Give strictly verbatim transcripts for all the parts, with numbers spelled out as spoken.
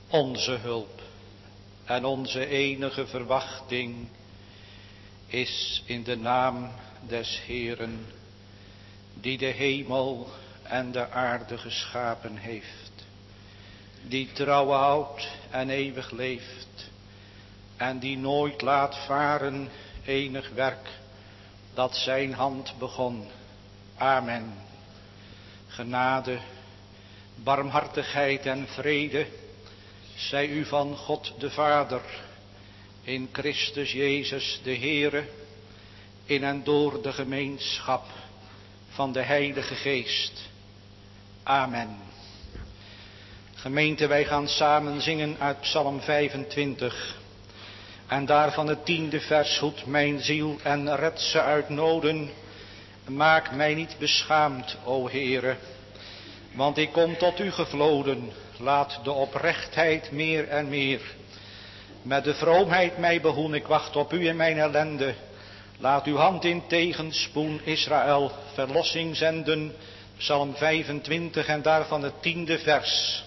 Onze hulp en onze enige verwachting is in de naam des Heeren, die de hemel en de aarde geschapen heeft, die trouw houdt en eeuwig leeft, en die nooit laat varen enig werk dat zijn hand begon. Amen. Genade, barmhartigheid en vrede zij u van God de Vader, in Christus Jezus de Heere, in en door de gemeenschap van de Heilige Geest. Amen. Gemeente, wij gaan samen zingen uit Psalm vijfentwintig. En daarvan het tiende vers: hoed mijn ziel en red ze uit noden. Maak mij niet beschaamd, o Heere, want ik kom tot u gevloden. Laat de oprechtheid meer en meer met de vroomheid mij behoen. Ik wacht op u in mijn ellende. Laat uw hand in tegenspoed Israël verlossing zenden. Psalm vijfentwintig en daarvan het tiende vers.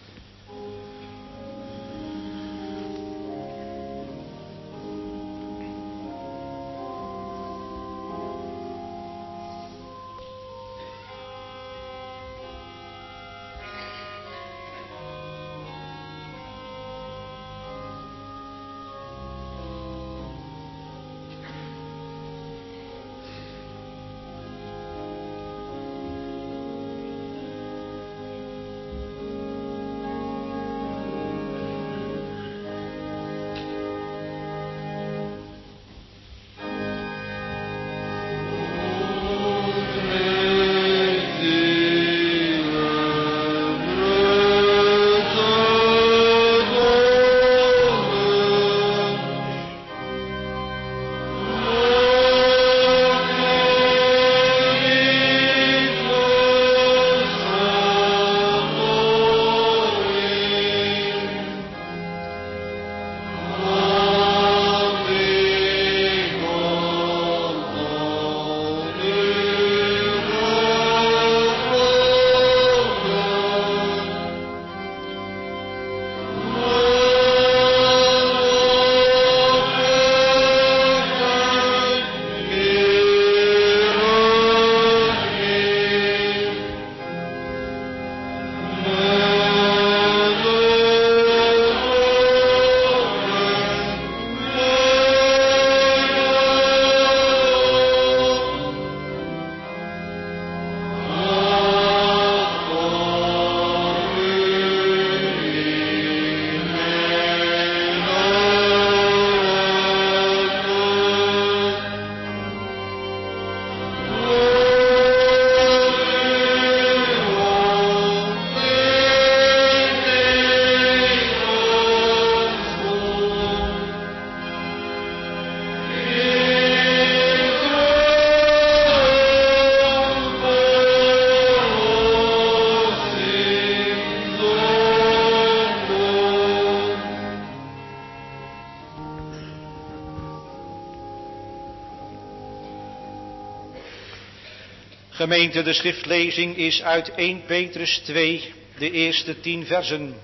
Gemeente, de schriftlezing is uit Eerste Petrus twee, de eerste tien versen.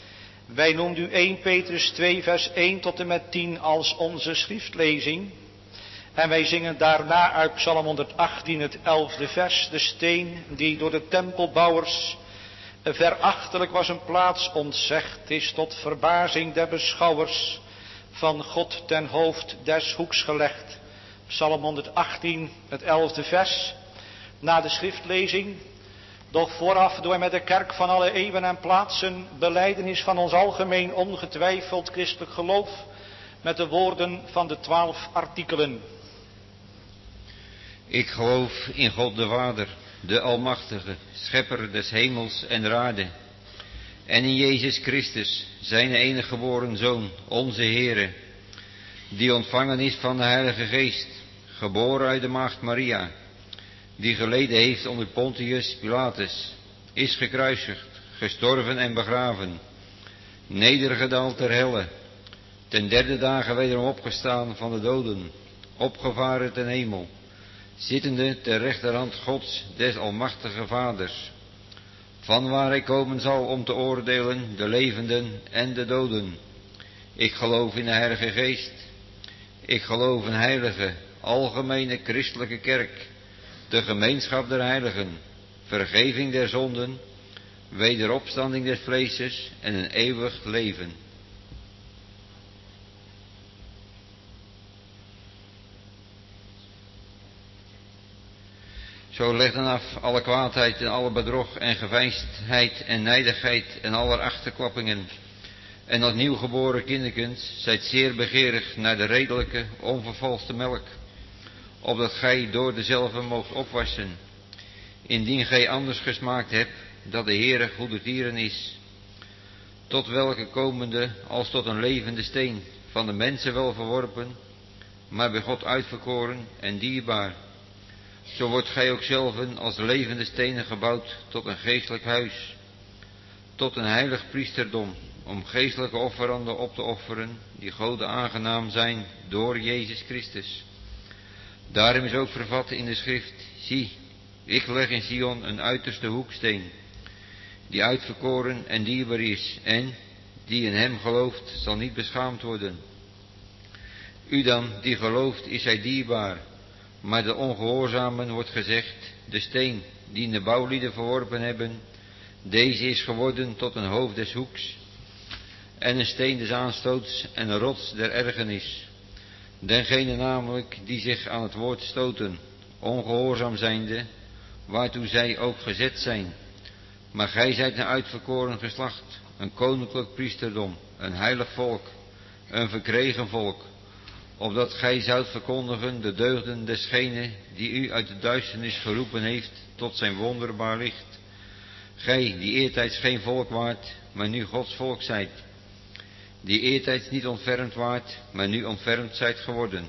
Wij noemen u Eerste Petrus twee vers één tot en met tien als onze schriftlezing. En wij zingen daarna uit Psalm honderdachttien het elfde vers: de steen die door de tempelbouwers verachtelijk was een plaats ontzegd is, tot verbazing der beschouwers van God ten hoofd des hoeks gelegd. Psalm honderdachttien, het elfde vers. Na de schriftlezing, doch vooraf door met de kerk van alle eeuwen en plaatsen, belijdenis van ons algemeen ongetwijfeld christelijk geloof, met de woorden van de twaalf artikelen. Ik geloof in God de Vader, de Almachtige, Schepper des hemels en der aarde, en in Jezus Christus, zijn enige geboren Zoon, onze Heere, die ontvangen is van de Heilige Geest, geboren uit de maagd Maria, die geleden heeft onder Pontius Pilatus, is gekruisigd, gestorven en begraven, nedergedaald ter helle, ten derde dagen wederom opgestaan van de doden, opgevaren ten hemel, zittende ter rechterhand Gods des Almachtige Vaders, van waar hij komen zal om te oordelen de levenden en de doden. Ik geloof in de Heilige Geest. Ik geloof in heilige, algemene christelijke kerk, de gemeenschap der heiligen, vergeving der zonden, wederopstanding des vleeses en een eeuwig leven. Zo leg dan af alle kwaadheid en alle bedrog en geveinsdheid en nijdigheid en aller achterklappingen. En als nieuwgeboren kinderkens zijt zeer begeerig naar de redelijke, onvervalste melk, opdat gij door dezelve moogt opwassen, indien gij anders gesmaakt hebt, dat de Heere goede tieren is, tot welke komende als tot een levende steen, van de mensen wel verworpen, maar bij God uitverkoren en dierbaar. Zo wordt gij ook zelven als levende stenen gebouwd tot een geestelijk huis, tot een heilig priesterdom, om geestelijke offeranden op te offeren, die Gode aangenaam zijn door Jezus Christus. Daarom is ook vervat in de schrift, zie, ik leg in Sion een uiterste hoeksteen, die uitverkoren en dierbaar is, en die in hem gelooft, zal niet beschaamd worden. U dan, die gelooft, is hij dierbaar, maar de ongehoorzamen wordt gezegd, de steen die de bouwlieden verworpen hebben, deze is geworden tot een hoofd des hoeks, en een steen des aanstoots en een rots der ergernis. Dengene namelijk die zich aan het woord stoten, ongehoorzaam zijnde, waartoe zij ook gezet zijn. Maar gij zijt een uitverkoren geslacht, een koninklijk priesterdom, een heilig volk, een verkregen volk, opdat gij zoudt verkondigen de deugden desgene die u uit de duisternis geroepen heeft tot zijn wonderbaar licht. Gij die eertijds geen volk waart, maar nu Gods volk zijt, die eertijds niet ontfermd waart, maar nu ontfermd zijt geworden.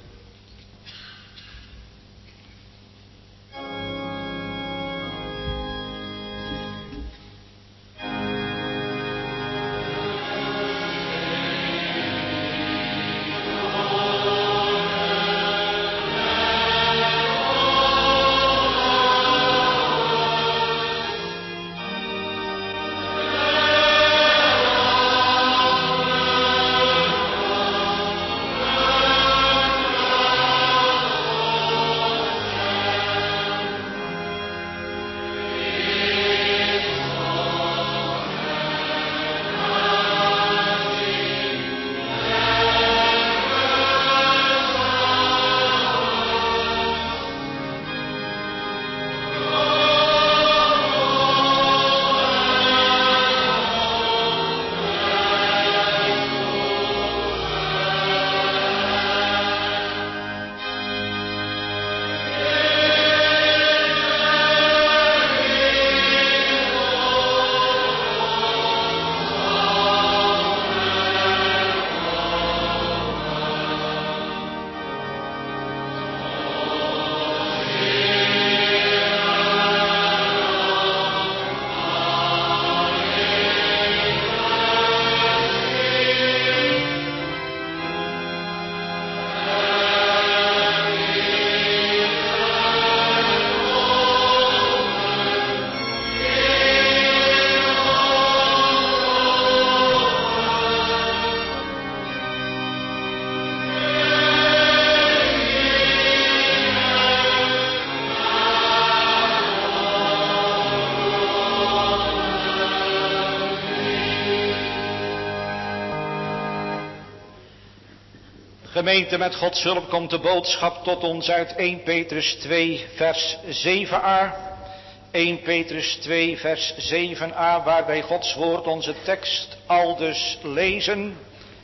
Gemeente, met Gods hulp komt de boodschap tot ons uit Eerste Petrus twee vers zeven a. Eerste Petrus twee vers zeven a, waar wij Gods woord onze tekst aldus lezen.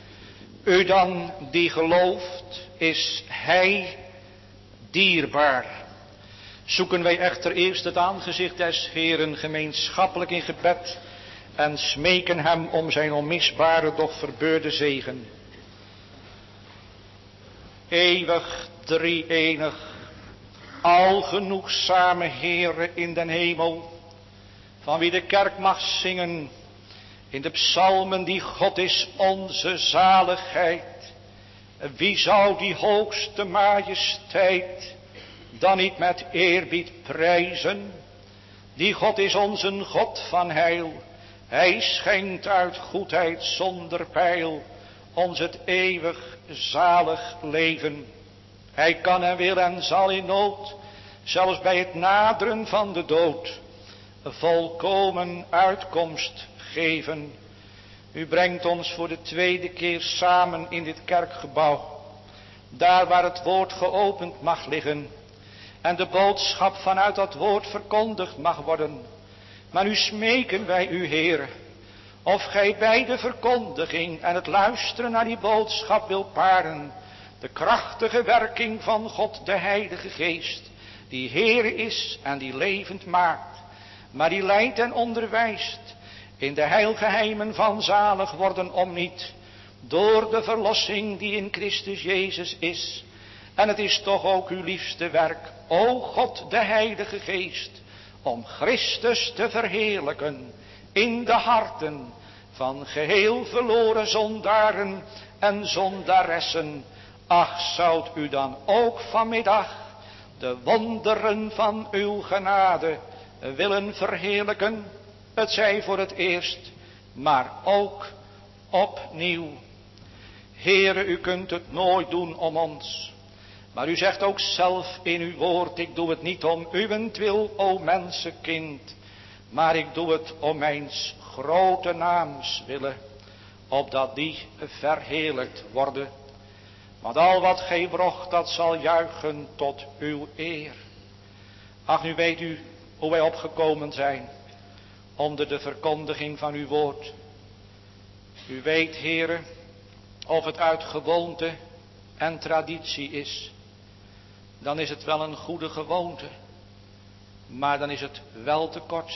U dan die gelooft, is hij dierbaar. Zoeken wij echter eerst het aangezicht des Heeren gemeenschappelijk in gebed en smeken hem om zijn onmisbare doch verbeurde zegen. Eeuwig drie-enig, algenoegzame Heere in den hemel, van wie de kerk mag zingen in de psalmen die God is onze zaligheid. Wie zou die hoogste majesteit dan niet met eerbied prijzen, Die God is onze God van heil. Hij schenkt uit goedheid zonder peil ons het eeuwig zalig leven. Hij kan en wil en zal in nood, zelfs bij het naderen van de dood, volkomen uitkomst geven. U brengt ons voor de tweede keer samen in dit kerkgebouw. Daar waar het woord geopend mag liggen. En de boodschap vanuit dat woord verkondigd mag worden. Maar nu smeken wij u, Heere, of gij bij de verkondiging en het luisteren naar die boodschap wil paren de krachtige werking van God de Heilige Geest, die Heere is en die levend maakt, maar die leidt en onderwijst in de heilgeheimen van zalig worden om niet, door de verlossing die in Christus Jezus is. En het is toch ook uw liefste werk, o God de Heilige Geest, om Christus te verheerlijken in de harten van geheel verloren zondaren en zondaressen. Ach, zoudt u dan ook vanmiddag de wonderen van uw genade willen verheerlijken, het zij voor het eerst, maar ook opnieuw. Heere, u kunt het nooit doen om ons, maar u zegt ook zelf in uw woord, ik doe het niet om uwentwil, o mensenkind, maar ik doe het om mijns grote naams willen, opdat die verheerlijkt worden. Want al wat gij brocht, dat zal juichen tot uw eer. Ach, nu weet u hoe wij opgekomen zijn onder de verkondiging van uw woord. U weet, Heere, of het uit gewoonte en traditie is, dan is het wel een goede gewoonte, maar dan is het wel te kort.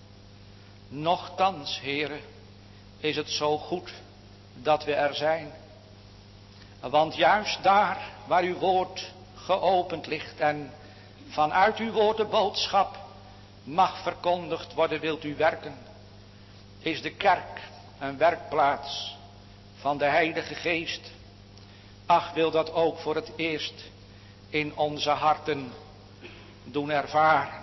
Nochtans, Heere, is het zo goed dat we er zijn. Want juist daar waar uw woord geopend ligt en vanuit uw woord de boodschap mag verkondigd worden, wilt u werken. Is de kerk een werkplaats van de Heilige Geest. Ach, wil dat ook voor het eerst in onze harten doen ervaren.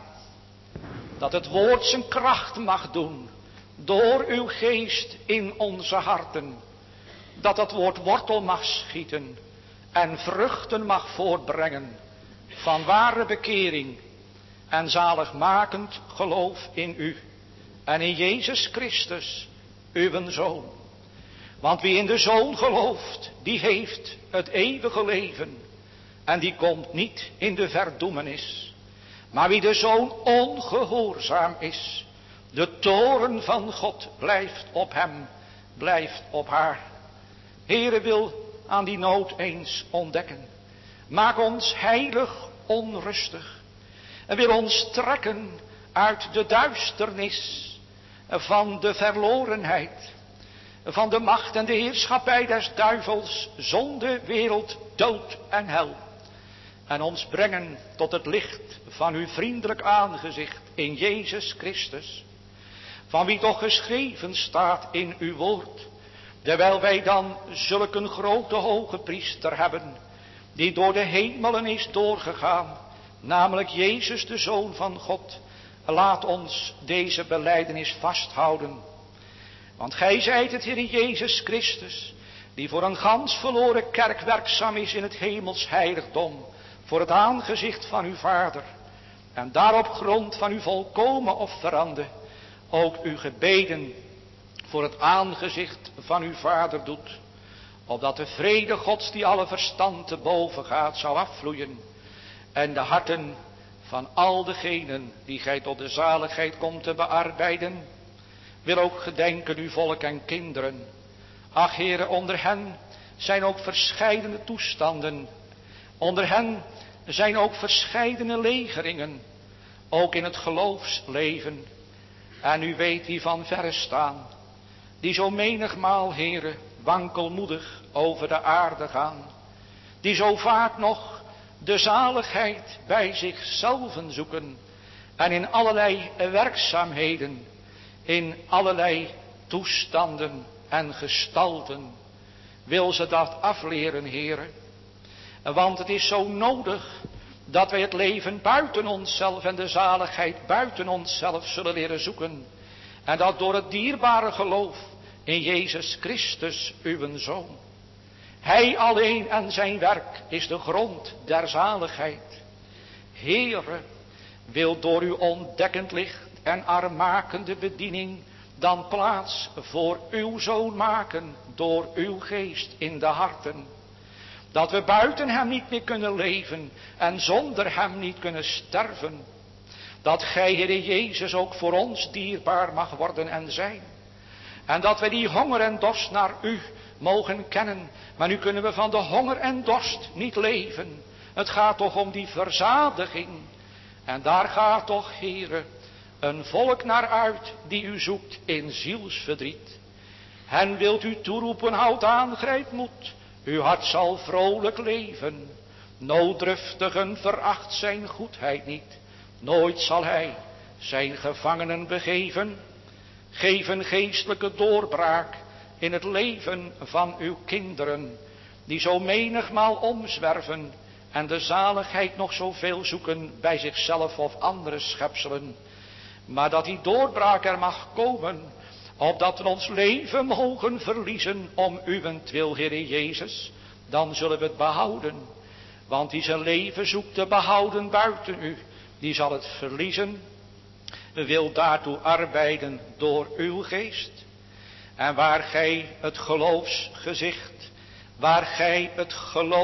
Dat het woord zijn kracht mag doen door uw geest in onze harten. Dat dat woord wortel mag schieten en vruchten mag voortbrengen van ware bekering en zaligmakend geloof in u en in Jezus Christus, uw Zoon. Want wie in de Zoon gelooft, die heeft het eeuwige leven en die komt niet in de verdoemenis. Maar wie de Zoon ongehoorzaam is, de toorn van God blijft op hem, blijft op haar. Heere, wil aan die nood eens ontdekken. Maak ons heilig onrustig. En wil ons trekken uit de duisternis van de verlorenheid. Van de macht en de heerschappij des duivels, zonde, wereld, dood en hel. En ons brengen tot het licht van uw vriendelijk aangezicht in Jezus Christus. Van wie toch geschreven staat in uw woord. Terwijl wij dan zulk een grote hoge priester hebben, die door de hemelen is doorgegaan, namelijk Jezus de Zoon van God. Laat ons deze belijdenis vasthouden. Want gij zijt het, Heer Jezus Christus, die voor een gans verloren kerk werkzaam is in het hemels heiligdom, voor het aangezicht van uw Vader. En daarop grond van uw volkomen offerande, ook uw gebeden voor het aangezicht van uw Vader doet, opdat de vrede Gods die alle verstand te boven gaat zou afvloeien en de harten van al degenen die gij tot de zaligheid komt te bearbeiden, wil ook gedenken uw volk en kinderen. Ach, Heere, onder hen zijn ook verscheidene toestanden, onder hen zijn ook verscheidene legeringen, ook in het geloofsleven. En u weet die van verre staan, die zo menigmaal, Heere, wankelmoedig over de aarde gaan, die zo vaak nog de zaligheid bij zichzelf zoeken en in allerlei werkzaamheden, in allerlei toestanden en gestalten, wil ze dat afleren, Heere. Want het is zo nodig Dat wij het leven buiten onszelf en de zaligheid buiten onszelf zullen leren zoeken. En dat door het dierbare geloof in Jezus Christus, uw Zoon. Hij alleen en zijn werk is de grond der zaligheid. Heere, wil door uw ontdekkend licht en armakende bediening dan plaats voor uw Zoon maken door uw geest in de harten. Dat we buiten hem niet meer kunnen leven en zonder hem niet kunnen sterven. Dat gij, Heere Jezus, ook voor ons dierbaar mag worden en zijn. En dat we die honger en dorst naar u mogen kennen. Maar nu kunnen we van de honger en dorst niet leven. Het gaat toch om die verzadiging. En daar gaat toch, Heere, een volk naar uit die u zoekt in zielsverdriet. Hen wilt u toeroepen, houd aan, grijp moed. Uw hart zal vrolijk leven. Nooddruftigen veracht zijn goedheid niet. Nooit zal hij zijn gevangenen begeven. Geef een geestelijke doorbraak in het leven van uw kinderen, die zo menigmaal omzwerven en de zaligheid nog zoveel zoeken bij zichzelf of andere schepselen. Maar dat die doorbraak er mag komen, opdat we ons leven mogen verliezen om uwentwil, Heere Jezus, dan zullen we het behouden. Want die zijn leven zoekt te behouden buiten u, die zal het verliezen. Wil daartoe arbeiden door uw geest. En waar gij het geloofsgezicht, waar gij het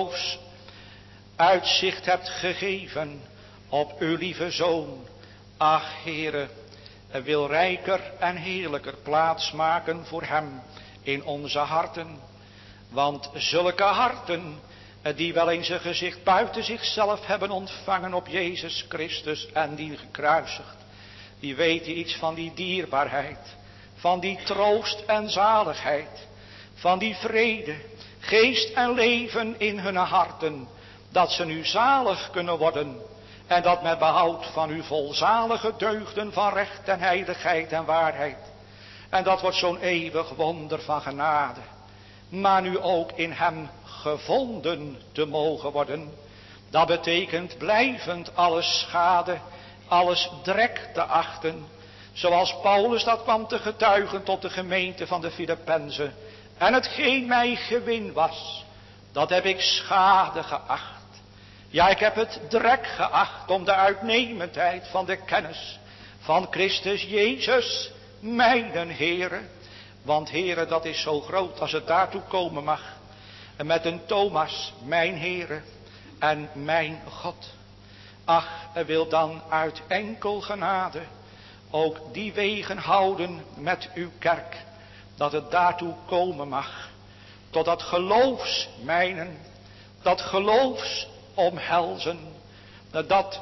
geloofsuitzicht hebt gegeven op uw lieve Zoon. Ach, Heere, wil rijker en heerlijker plaats maken voor hem in onze harten. Want zulke harten, die wel eens een gezicht buiten zichzelf hebben ontvangen op Jezus Christus en die gekruisigd, die weten iets van die dierbaarheid, van die troost en zaligheid, van die vrede, geest en leven in hun harten, dat ze nu zalig kunnen worden en dat met behoud van uw volzalige deugden van recht en heiligheid en waarheid. En dat wordt zo'n eeuwig wonder van genade, maar nu ook in hem gevonden te mogen worden. Dat betekent blijvend alle schade, alles drek te achten, zoals Paulus dat kwam te getuigen tot de gemeente van de Filippenzen. En hetgeen mij gewin was, dat heb ik schade geacht. Ja, ik heb het drek geacht om de uitnemendheid van de kennis van Christus Jezus, mijn Heere. Want Heere, dat is zo groot als het daartoe komen mag. En met een Thomas, mijn Heere en mijn God. Ach, er wil dan uit enkel genade ook die wegen houden met uw kerk, dat het daartoe komen mag. Tot dat geloofsmijnen, dat geloofsomhelzen, dat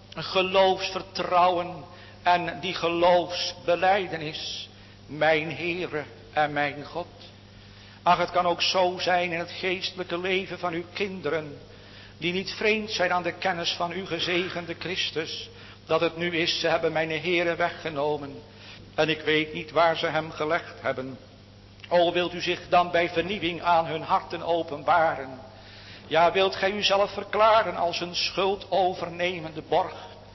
geloofsvertrouwen en die geloofsbelijdenis, mijn Heere en mijn God. Ach, het kan ook zo zijn in het geestelijke leven van uw kinderen, die niet vreemd zijn aan de kennis van uw gezegende Christus, dat het nu is, ze hebben mijn Heere weggenomen en ik weet niet waar ze hem gelegd hebben. O, wilt u zich dan bij vernieuwing aan hun harten openbaren? Ja, wilt gij uzelf verklaren als een schuldovernemende borg?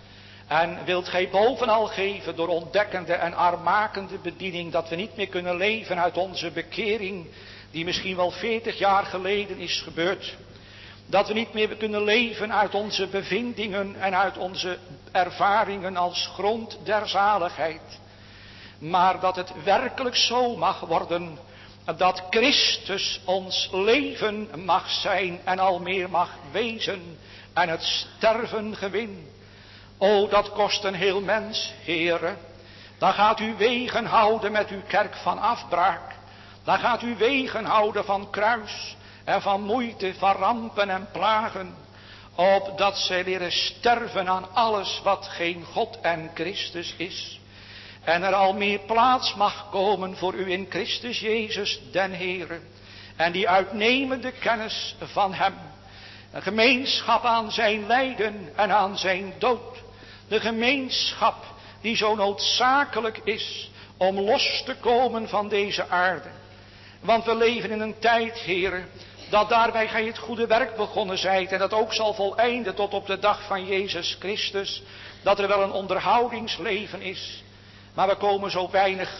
En wilt gij bovenal geven door ontdekkende en armakende bediening, dat we niet meer kunnen leven uit onze bekering, die misschien wel veertig jaar geleden is gebeurd. Dat we niet meer kunnen leven uit onze bevindingen en uit onze ervaringen als grond der zaligheid. Maar dat het werkelijk zo mag worden, dat Christus ons leven mag zijn en al meer mag wezen en het sterven gewin. O, dat kost een heel mens, Heere. Dan gaat u wegen houden met uw kerk van afbraak. Dan gaat u wegen houden van kruis en van moeite, van rampen en plagen. Opdat zij leren sterven aan alles wat geen God en Christus is. En er al meer plaats mag komen voor u in Christus Jezus den Heere. En die uitnemende kennis van hem. Een gemeenschap aan zijn lijden en aan zijn dood. De gemeenschap die zo noodzakelijk is om los te komen van deze aarde. Want we leven in een tijd, Heere, dat daarbij gij het goede werk begonnen zijt en dat ook zal voleinden tot op de dag van Jezus Christus, dat er wel een onderhoudingsleven is, maar we komen zo weinig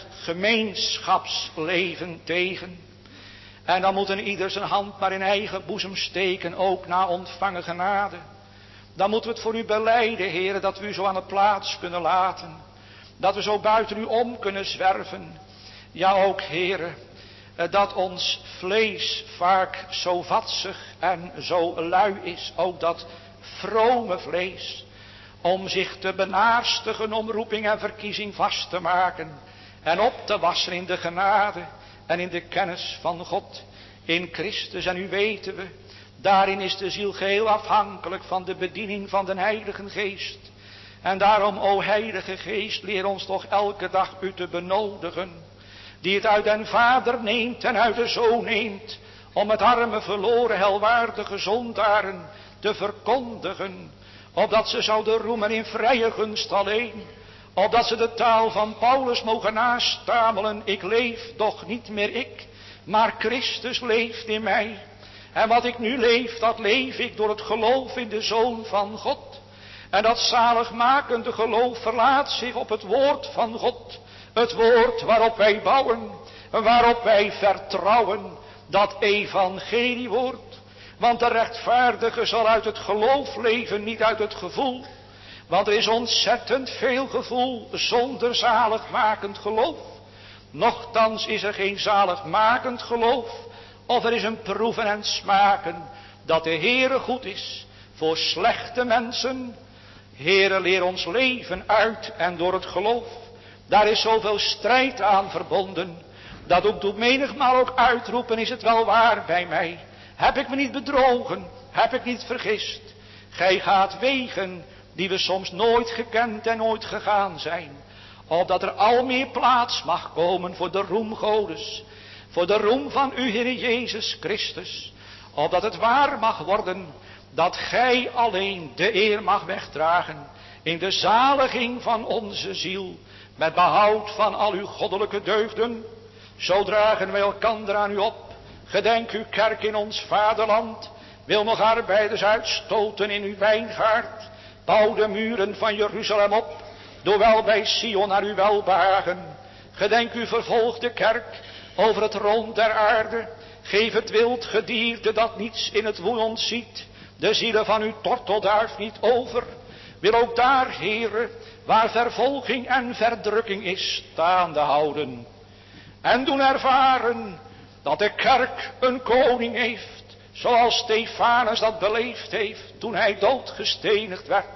gemeenschapsleven tegen. En dan moet een ieder zijn hand maar in eigen boezem steken, ook na ontvangen genade. Dan moeten we het voor u belijden, heren, dat we u zo aan de plaats kunnen laten. Dat we zo buiten u om kunnen zwerven. Ja ook, heren, dat ons vlees vaak zo vatsig en zo lui is. Ook dat vrome vlees. Om zich te benaarstigen, om roeping en verkiezing vast te maken. En op te wassen in de genade en in de kennis van God in Christus. En nu weten we, daarin is de ziel geheel afhankelijk van de bediening van de Heilige Geest. En daarom, o Heilige Geest, leer ons toch elke dag u te benodigen. Die het uit den Vader neemt en uit de Zoon neemt. Om het arme, verloren, helwaardige zondaren te verkondigen. Opdat ze zouden roemen in vrije gunst alleen. Opdat ze de taal van Paulus mogen nastamelen. Ik leef, doch niet meer ik, maar Christus leeft in mij. En wat ik nu leef, dat leef ik door het geloof in de Zoon van God. En dat zaligmakende geloof verlaat zich op het woord van God. Het woord waarop wij bouwen, waarop wij vertrouwen, dat evangeliewoord. Want de rechtvaardige zal uit het geloof leven, niet uit het gevoel. Want er is ontzettend veel gevoel zonder zaligmakend geloof. Nochtans is er geen zaligmakend geloof, of er is een proeven en smaken, dat de Heere goed is voor slechte mensen. Heere, leer ons leven uit en door het geloof. Daar is zoveel strijd aan verbonden, dat ook doet menigmaal ook uitroepen, is het wel waar bij mij? Heb ik me niet bedrogen? Heb ik niet vergist? Gij gaat wegen die we soms nooit gekend en nooit gegaan zijn. Opdat er al meer plaats mag komen voor de roem Godes. Voor de roem van uw Heer Jezus Christus. Opdat het waar mag worden dat gij alleen de eer mag wegdragen. In de zaliging van onze ziel. Met behoud van al uw goddelijke deugden. Zo dragen wij elkander aan u op. Gedenk uw kerk in ons vaderland. Wil nog arbeiders uitstoten in uw wijngaard. Bouw de muren van Jeruzalem op. Doe wel bij Sion naar uw welbehagen. Gedenk uw vervolgde kerk over het rond der aarde. Geef het wild gedierte dat niets in het woel ontziet. De zielen van uw tortelduif niet over. Wil ook daar, Heere, waar vervolging en verdrukking is, staande houden. En doen ervaren dat de kerk een koning heeft. Zoals Stefanus dat beleefd heeft toen hij doodgestenigd werd.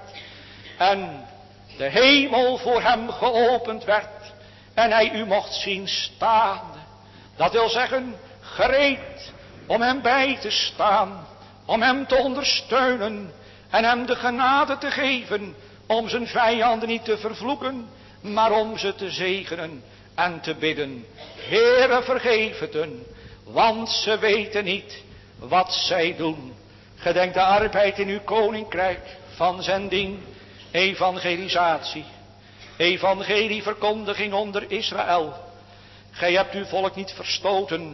En de hemel voor hem geopend werd. En hij u mocht zien staande. Dat wil zeggen, gereed om hem bij te staan. Om hem te ondersteunen. En hem de genade te geven. Om zijn vijanden niet te vervloeken. Maar om ze te zegenen en te bidden. Heere, vergeef het hun. Want ze weten niet wat zij doen. Gedenk de arbeid in uw koninkrijk van zending, evangelisatie, evangelieverkondiging onder Israël. Gij hebt uw volk niet verstoten.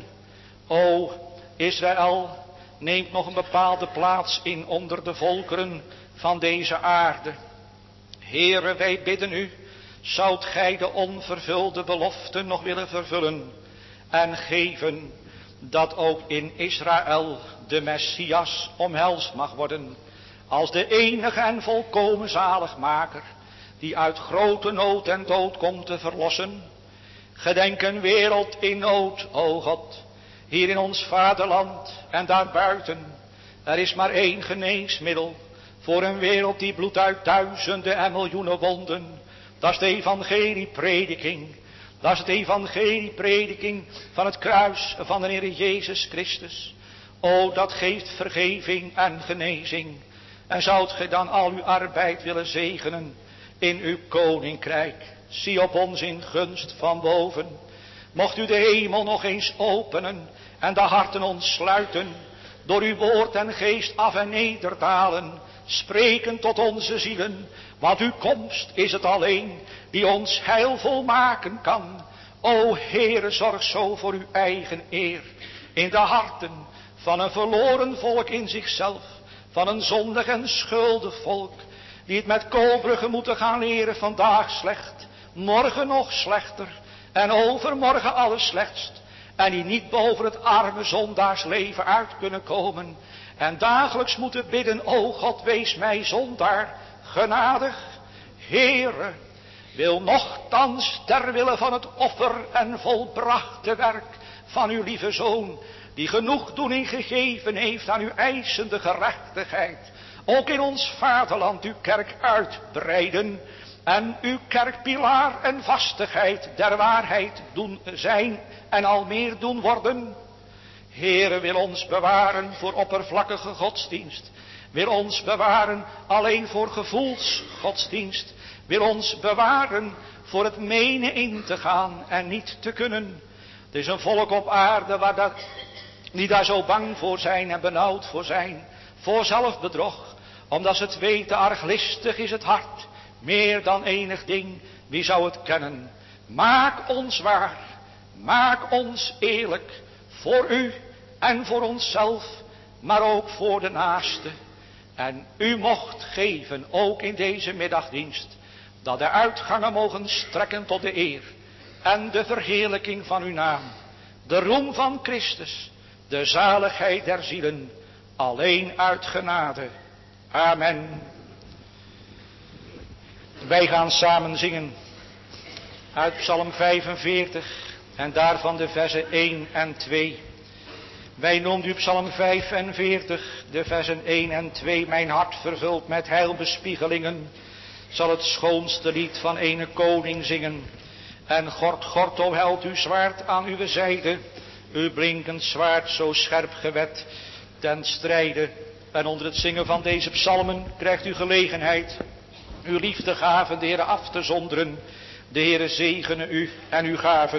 O Israël, neemt nog een bepaalde plaats in onder de volkeren van deze aarde. Heere, wij bidden u, zoudt gij de onvervulde beloften nog willen vervullen en geven dat ook in Israël de Messias omhelst mag worden als de enige en volkomen zaligmaker die uit grote nood en dood komt te verlossen. Gedenk een wereld in nood, o God, hier in ons vaderland en daarbuiten. Er is maar één geneesmiddel voor een wereld die bloedt uit duizenden en miljoenen wonden. Dat is de evangelieprediking. Dat is het evangelieprediking van het kruis van de Heer Jezus Christus. O, dat geeft vergeving en genezing. En zoudt gij dan al uw arbeid willen zegenen in uw koninkrijk. Zie op ons in gunst van boven. Mocht u de hemel nog eens openen en de harten ontsluiten. Door uw woord en geest af en nederdalen. Spreken tot onze zielen. Want uw komst is het alleen die ons heilvol maken kan. O Heere, zorg zo voor uw eigen eer in de harten van een verloren volk in zichzelf, van een zondig en schuldig volk, die het met Koolbrugge moeten gaan leren, vandaag slecht, morgen nog slechter en overmorgen alles slechtst, en die niet boven het arme zondaarsleven uit kunnen komen, en dagelijks moeten bidden, o God, wees mij zondaar genadig. Heere, wil nochtans ter wille van het offer en volbrachte werk van uw lieve Zoon, die genoegdoening gegeven heeft aan uw eisende gerechtigheid, ook in ons vaderland uw kerk uitbreiden en uw kerkpilaar en vastigheid der waarheid doen zijn en al meer doen worden. Heere, wil ons bewaren voor oppervlakkige godsdienst, wil ons bewaren alleen voor gevoelsgodsdienst, wil ons bewaren voor het menen in te gaan en niet te kunnen. Het is een volk op aarde waar dat, die daar zo bang voor zijn en benauwd voor zijn, voor zelfbedrog, omdat ze het weten, arglistig is het hart, meer dan enig ding, wie zou het kennen. Maak ons waar, maak ons eerlijk, voor u en voor onszelf, maar ook voor de naaste. En u mocht geven, ook in deze middagdienst, dat de uitgangen mogen strekken tot de eer en de verheerlijking van uw naam, de roem van Christus, de zaligheid der zielen, alleen uit genade. Amen. Wij gaan samen zingen uit Psalm vijfenveertig en daarvan de versen één en twee. Wij noemen u Psalm vijfenveertig, de versen één en twee. Mijn hart vervuld met heilbespiegelingen zal het schoonste lied van ene koning zingen. En gort, gort, o held uw zwaard aan uw zijde, uw blinkend zwaard zo scherp gewet ten strijde. En onder het zingen van deze psalmen krijgt u gelegenheid uw liefdegaven de Heere af te zonderen. De Heere zegene u en uw gaven.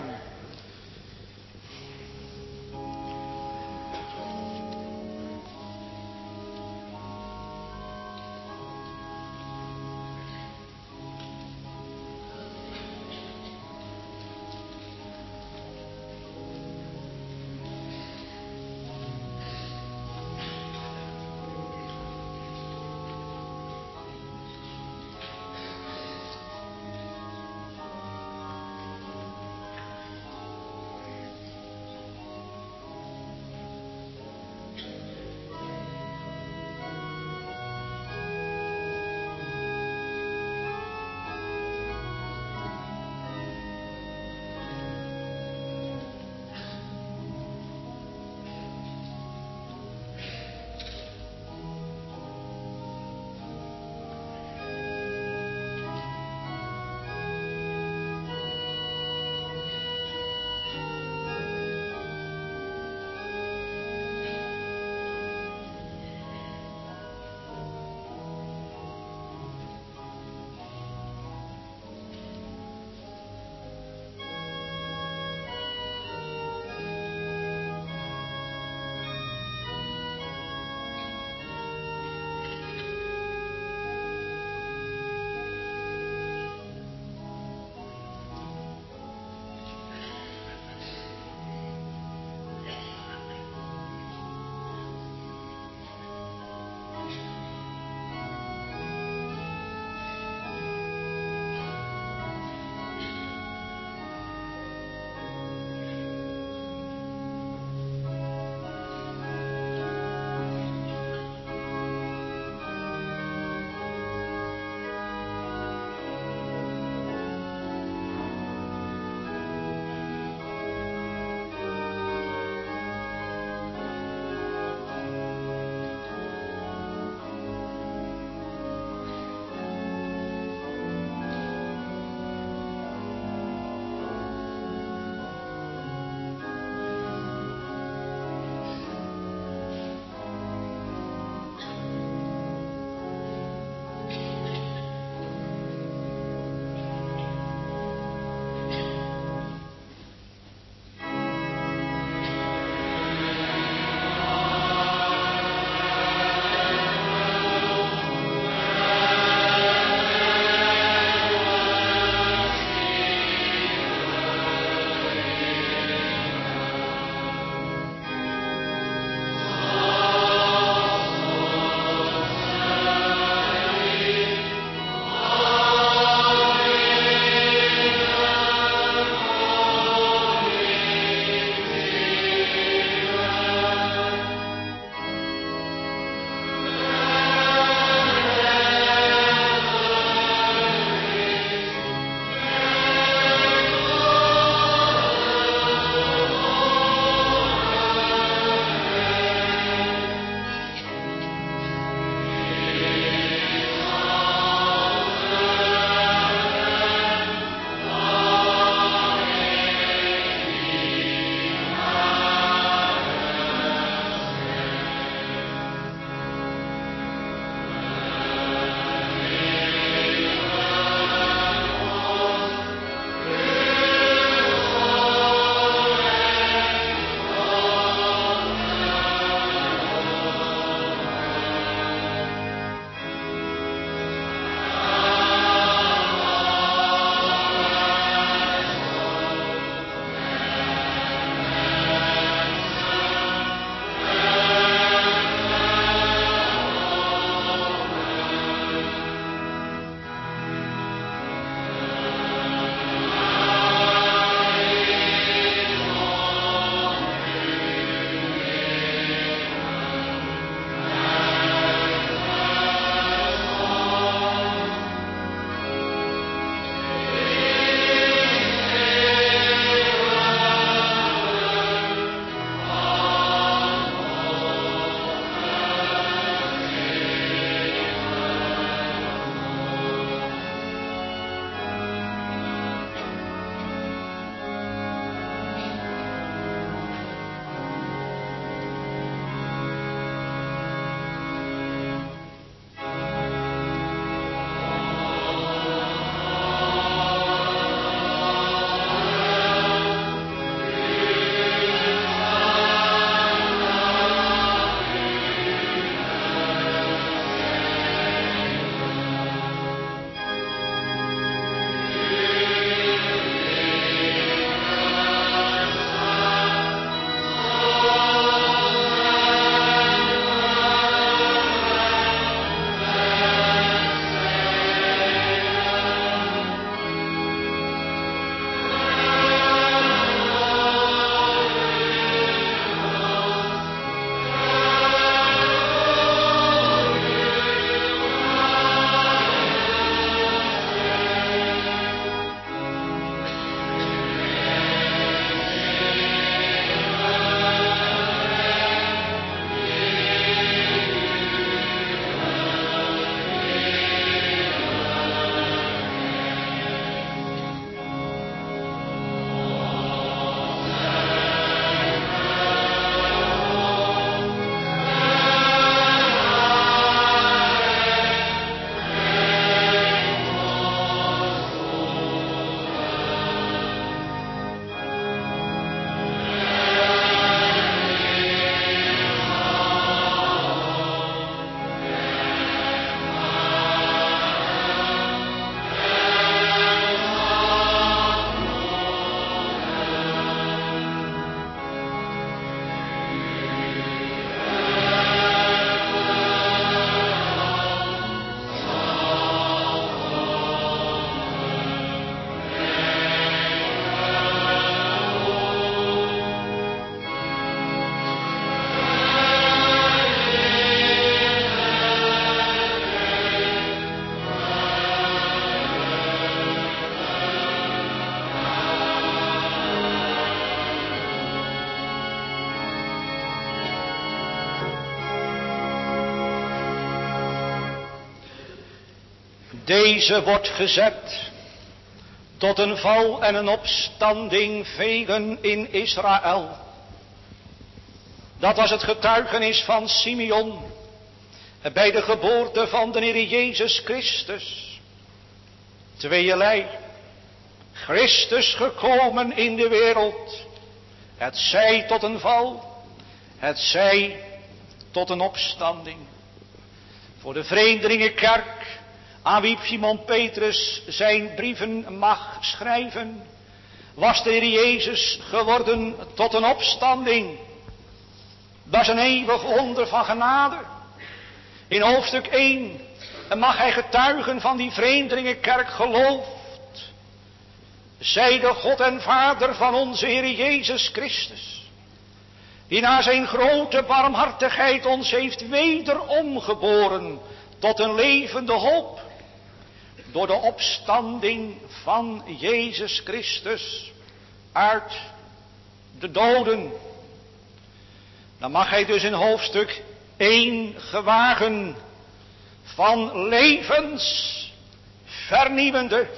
Deze wordt gezet tot een val en een opstanding velen in Israël. Dat was het getuigenis van Simeon bij de geboorte van de Heer Jezus Christus. Tweeërlei. Christus gekomen in de wereld. Het zij tot een val, het zij tot een opstanding. Voor de vreemdelingenkerk, aan wie Simon Petrus zijn brieven mag schrijven, was de Heer Jezus geworden tot een opstanding. Dat is een eeuwig wonder van genade. In hoofdstuk één mag hij getuigen van die vreemdelingenkerk gelooft. Zij de God en Vader van onze Heer Jezus Christus, die na zijn grote barmhartigheid ons heeft wederom geboren tot een levende hoop, door de opstanding van Jezus Christus uit de doden. Dan mag hij dus in hoofdstuk één gewagen van levensvernieuwende,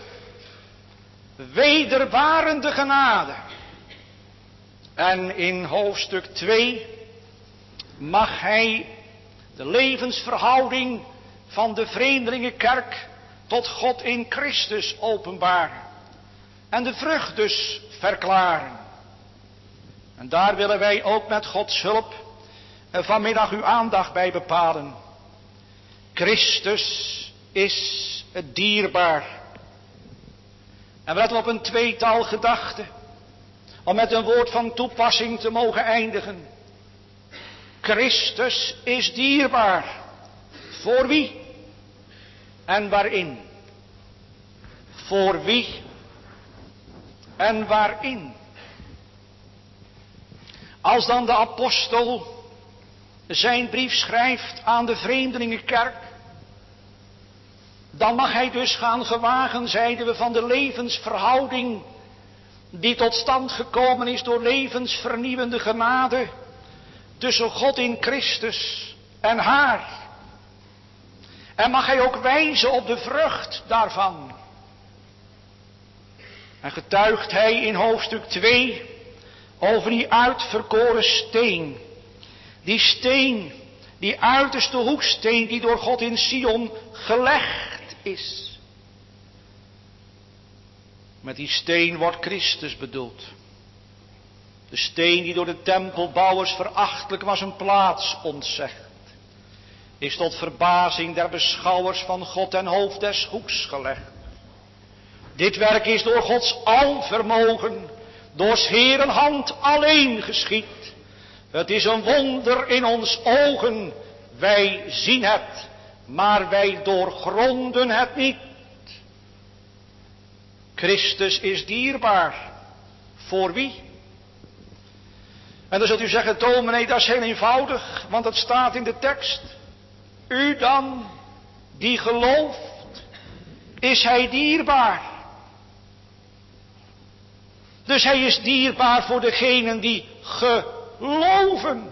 wederwarende genade. En in hoofdstuk twee mag hij de levensverhouding van de vreemdelingenkerk tot God in Christus openbaren. En de vrucht dus verklaren. En daar willen wij ook met Gods hulp vanmiddag uw aandacht bij bepalen. Christus is dierbaar. En we letten op een tweetal gedachten, om met een woord van toepassing te mogen eindigen. Christus is dierbaar. Voor wie? En waarin? Voor wie? En waarin? Als dan de apostel zijn brief schrijft aan de vreemdelingenkerk, dan mag hij dus gaan gewagen, zeiden we, van de levensverhouding die tot stand gekomen is door levensvernieuwende genade tussen God in Christus en haar. En mag hij ook wijzen op de vrucht daarvan. En getuigt hij in hoofdstuk twee over die uitverkoren steen. Die steen, die uiterste hoeksteen die door God in Sion gelegd is. Met die steen wordt Christus bedoeld. De steen die door de tempelbouwers verachtelijk was een plaats ontzegd, is tot verbazing der beschouwers van God ten hoofd des hoeks gelegd. Dit werk is door Gods alvermogen, door 's Heeren hand alleen geschied. Het is een wonder in ons ogen. Wij zien het, maar wij doorgronden het niet. Christus is dierbaar. Voor wie? En dan zult u zeggen, dominee, dat is heel eenvoudig, want het staat in de tekst. U dan, die gelooft, is hij dierbaar. Dus hij is dierbaar voor degenen die geloven.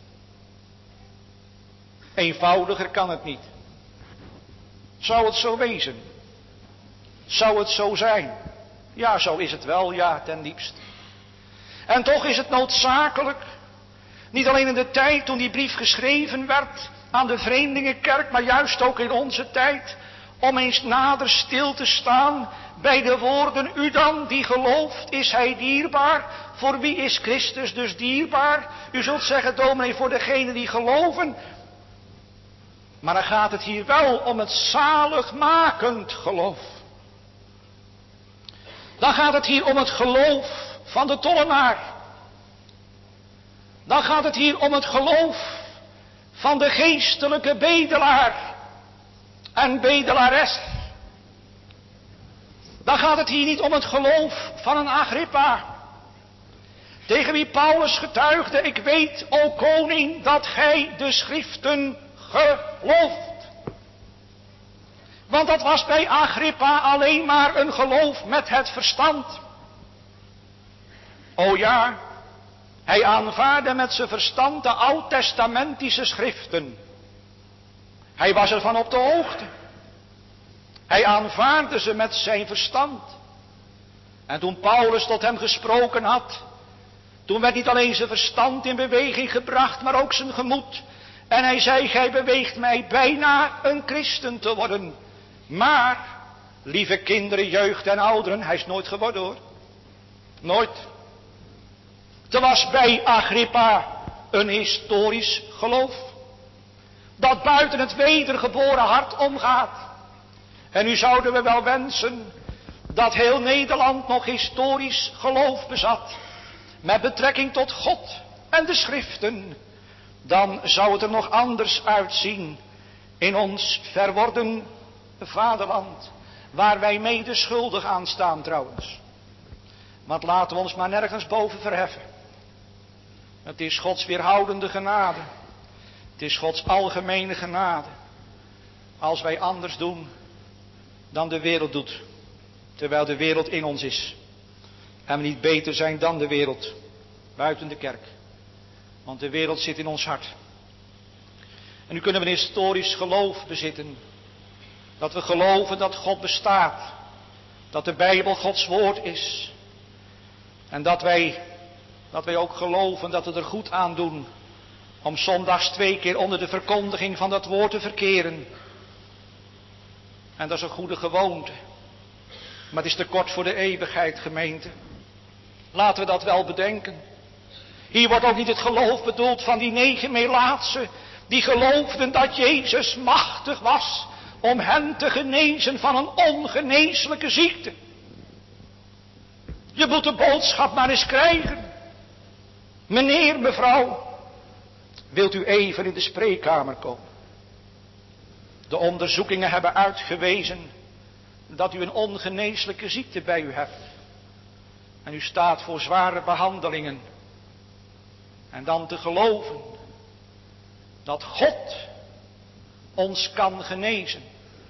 Eenvoudiger kan het niet. Zou het zo wezen? Zou het zo zijn? Ja, zo is het wel, ja, ten diepste. En toch is het noodzakelijk, niet alleen in de tijd toen die brief geschreven werd aan de vreemdelingenkerk, maar juist ook in onze tijd, om eens nader stil te staan bij de woorden, u dan die gelooft, is hij dierbaar. Voor wie is Christus dus dierbaar? U zult zeggen, dominee, voor degenen die geloven. Maar dan gaat het hier wel om het zaligmakend geloof. Dan gaat het hier om het geloof van de tollenaar. Dan gaat het hier om het geloof van de geestelijke bedelaar en bedelares. Dan gaat het hier niet om het geloof van een Agrippa, tegen wie Paulus getuigde, ik weet, o koning, dat gij de schriften gelooft. Want dat was bij Agrippa alleen maar een geloof met het verstand. O ja, hij aanvaarde met zijn verstand de oud-testamentische schriften. Hij was ervan op de hoogte. Hij aanvaardde ze met zijn verstand. En toen Paulus tot hem gesproken had, toen werd niet alleen zijn verstand in beweging gebracht, maar ook zijn gemoed. En hij zei, gij beweegt mij bijna een christen te worden. Maar, lieve kinderen, jeugd en ouderen, hij is nooit geworden hoor. Nooit. Er was bij Agrippa een historisch geloof. Dat buiten het wedergeboren hart omgaat. En nu zouden we wel wensen dat heel Nederland nog historisch geloof bezat. Met betrekking tot God en de schriften. Dan zou het er nog anders uitzien in ons verworden vaderland. Waar wij mede schuldig aan staan trouwens. Want laten we ons maar nergens boven verheffen. Het is Gods weerhoudende genade. Het is Gods algemene genade. Als wij anders doen dan de wereld doet. Terwijl de wereld in ons is. En we niet beter zijn dan de wereld. Buiten de kerk. Want de wereld zit in ons hart. En nu kunnen we een historisch geloof bezitten. Dat we geloven dat God bestaat. Dat de Bijbel Gods woord is. En dat wij, dat wij ook geloven dat we er goed aan doen. Om zondags twee keer onder de verkondiging van dat woord te verkeren. En dat is een goede gewoonte. Maar het is te kort voor de eeuwigheid, gemeente. Laten we dat wel bedenken. Hier wordt ook niet het geloof bedoeld van die negen Melaatsen. Die geloofden dat Jezus machtig was om hen te genezen van een ongeneeslijke ziekte. Je moet de boodschap maar eens krijgen. Meneer, mevrouw, wilt u even in de spreekkamer komen? De onderzoekingen hebben uitgewezen dat u een ongeneeslijke ziekte bij u hebt. En u staat voor zware behandelingen. En dan te geloven dat God ons kan genezen.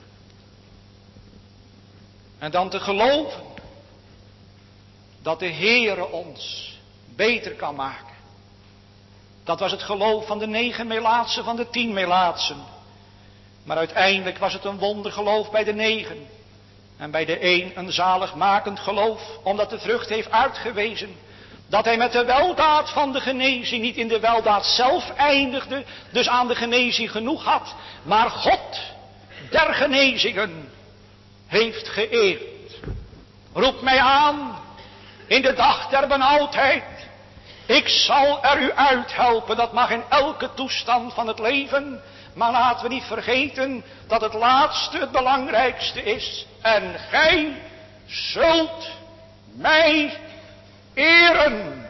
En dan te geloven dat de Heere ons beter kan maken. Dat was het geloof van de negen Melaatsen, van de tien Melaatsen. Maar uiteindelijk was het een wondergeloof bij de negen. En bij de een een zaligmakend geloof, omdat de vrucht heeft uitgewezen dat hij met de weldaad van de genezing niet in de weldaad zelf eindigde, dus aan de genezing genoeg had, maar God der genezingen heeft geëerd. Roep mij aan in de dag der benauwdheid. Ik zal er u uithelpen, dat mag in elke toestand van het leven. Maar laten we niet vergeten dat het laatste het belangrijkste is. En gij zult mij eren.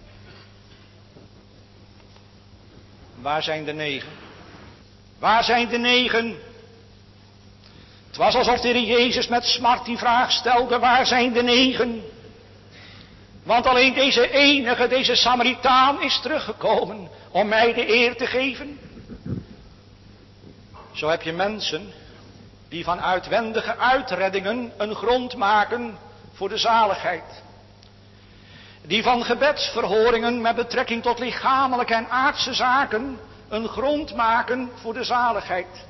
Waar zijn de negen? Waar zijn de negen? Het was alsof de Heer Jezus met smart die vraag stelde, waar zijn de negen? Want alleen deze enige, deze Samaritaan is teruggekomen om mij de eer te geven. Zo heb je mensen die van uitwendige uitreddingen een grond maken voor de zaligheid. Die van gebedsverhoringen met betrekking tot lichamelijke en aardse zaken een grond maken voor de zaligheid.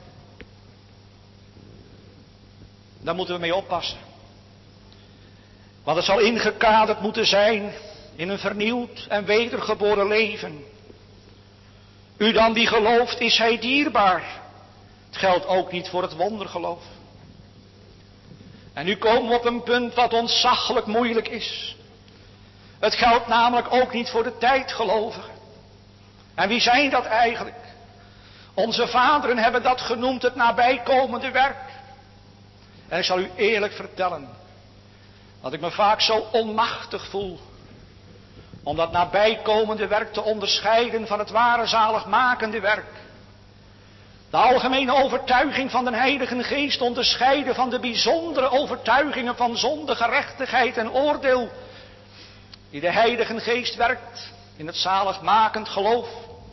Daar moeten we mee oppassen. Want het zal ingekaderd moeten zijn in een vernieuwd en wedergeboren leven. U dan die gelooft, is hij dierbaar. Het geldt ook niet voor het wondergeloof. En nu komen we op een punt wat ontzaglijk moeilijk is. Het geldt namelijk ook niet voor de tijdgelovigen. En wie zijn dat eigenlijk? Onze vaderen hebben dat genoemd het nabijkomende werk. En ik zal u eerlijk vertellen dat ik me vaak zo onmachtig voel om dat nabijkomende werk te onderscheiden van het ware zaligmakende werk. De algemene overtuiging van de Heilige Geest onderscheiden van de bijzondere overtuigingen van zonde, gerechtigheid en oordeel die de Heilige Geest werkt in het zaligmakend geloof.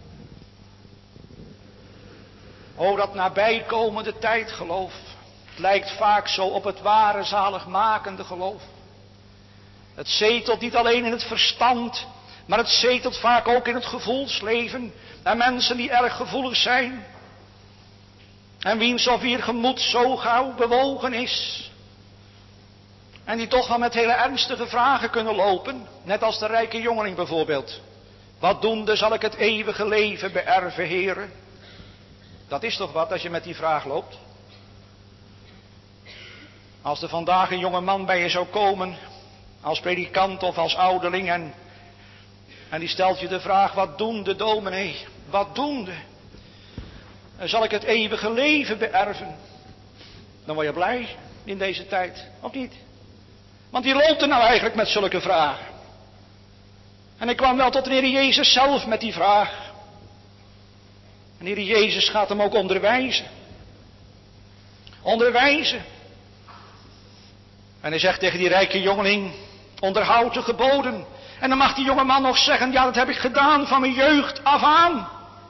O, dat nabijkomende tijdgeloof. Het lijkt vaak zo op het ware zaligmakende geloof. Het zetelt niet alleen in het verstand, maar het zetelt vaak ook in het gevoelsleven. En mensen die erg gevoelig zijn, En wiens of wier gemoed zo gauw bewogen is. En die toch wel met hele ernstige vragen kunnen lopen. Net als de rijke jongeling bijvoorbeeld. Wat doende zal ik het eeuwige leven beërven, Heere? Dat is toch wat als je met die vraag loopt? Als er vandaag een jonge man bij je zou komen. Als predikant of als ouderling. En, en die stelt je de vraag. Wat doende dominee? Wat doende? En zal ik het eeuwige leven beërven? Dan word je blij in deze tijd. Of niet? Want die loopt er nou eigenlijk met zulke vragen. En ik kwam wel tot de Heer Jezus zelf met die vraag. En de Heer Jezus gaat hem ook onderwijzen. Onderwijzen. En hij zegt tegen die rijke jongeling, onderhoud de geboden. En dan mag die jonge man nog zeggen, ja, dat heb ik gedaan van mijn jeugd af aan.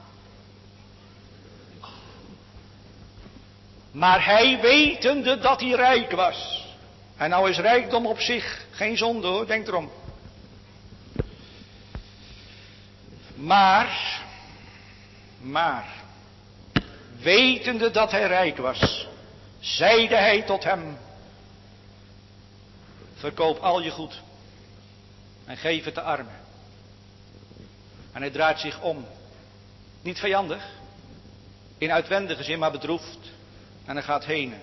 Maar hij wetende dat hij rijk was. En nou is rijkdom op zich geen zonde hoor, denk erom. Maar, maar, wetende dat hij rijk was, zeide hij tot hem, verkoop al je goed en geef het de armen. En hij draait zich om, niet vijandig, in uitwendige zin, maar bedroefd. En hij gaat heen.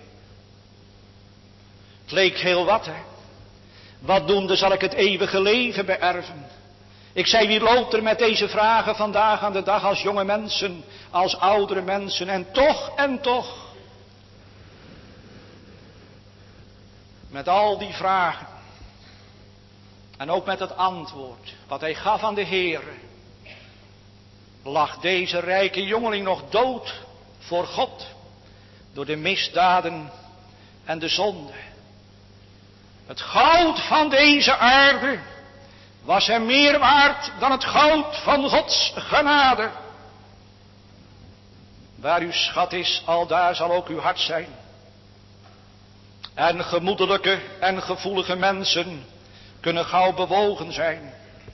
Het leek heel wat, hè. Wat doende zal ik het eeuwige leven beërven? Ik zei, wie loopt er met deze vragen vandaag aan de dag als jonge mensen, als oudere mensen? En toch, en toch. Met al die vragen. En ook met het antwoord, wat hij gaf aan de Heere. Lag deze rijke jongeling nog dood voor God. Door de misdaden en de zonde. Het goud van deze aarde was hem meer waard dan het goud van Gods genade. Waar uw schat is, aldaar zal ook uw hart zijn. En gemoedelijke en gevoelige mensen kunnen gauw bewogen zijn.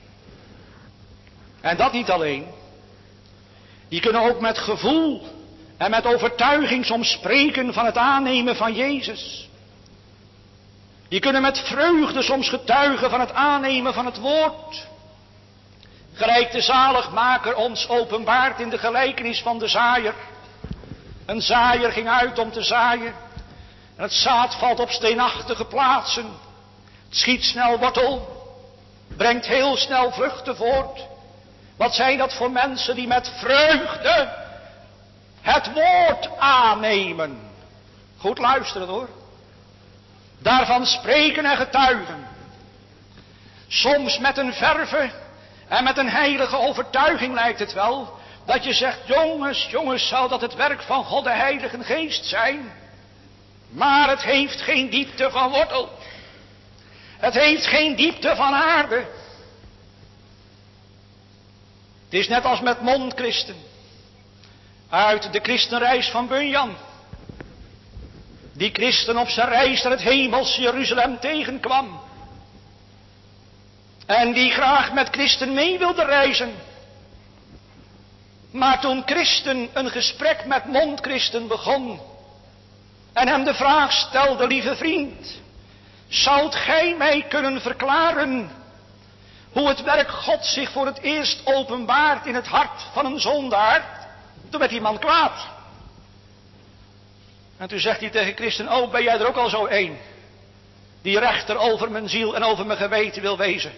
En dat niet alleen. Die kunnen ook met gevoel en met overtuiging soms spreken van het aannemen van Jezus. Die kunnen met vreugde soms getuigen van het aannemen van het woord. Gelijk de zaligmaker ons openbaart in de gelijkenis van de zaaier. Een zaaier ging uit om te zaaien. En het zaad valt op steenachtige plaatsen. Het schiet snel wortel. Brengt heel snel vruchten voort. Wat zijn dat voor mensen die met vreugde het woord aannemen. Goed luisteren hoor. Daarvan spreken en getuigen. Soms met een verve en met een heilige overtuiging lijkt het wel. Dat je zegt, jongens, jongens, zou dat het werk van God de Heilige Geest zijn? Maar het heeft geen diepte van wortel. Het heeft geen diepte van aarde. Het is net als met mondchristen. Uit de christenreis van Bunyan. Die christen op zijn reis naar het hemels Jeruzalem tegenkwam. En die graag met christen mee wilde reizen. Maar toen christen een gesprek met mondchristen begon. En hem de vraag stelde, lieve vriend. Zoudt gij mij kunnen verklaren hoe het werk God zich voor het eerst openbaart in het hart van een zondaar? Toen werd die man kwaad. En toen zegt hij tegen christen, oh, ben jij er ook al zo één? Die rechter over mijn ziel en over mijn geweten wil wezen.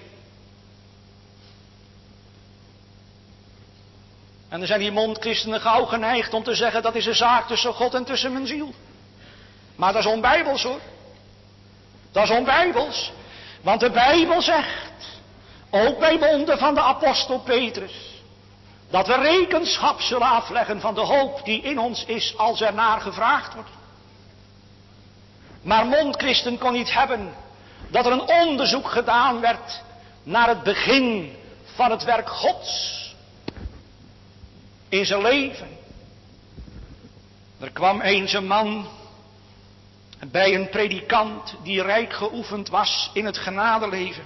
En dan zijn die mondchristenen gauw geneigd om te zeggen, dat is een zaak tussen God en tussen mijn ziel. Maar dat is onbijbels hoor. Dat is onbijbels. Want de Bijbel zegt, ook bij monden van de apostel Petrus, dat we rekenschap zullen afleggen van de hoop die in ons is als er naar gevraagd wordt. Maar mondchristen kon niet hebben dat er een onderzoek gedaan werd naar het begin van het werk Gods in zijn leven. Er kwam eens een man bij een predikant die rijk geoefend was in het genadeleven.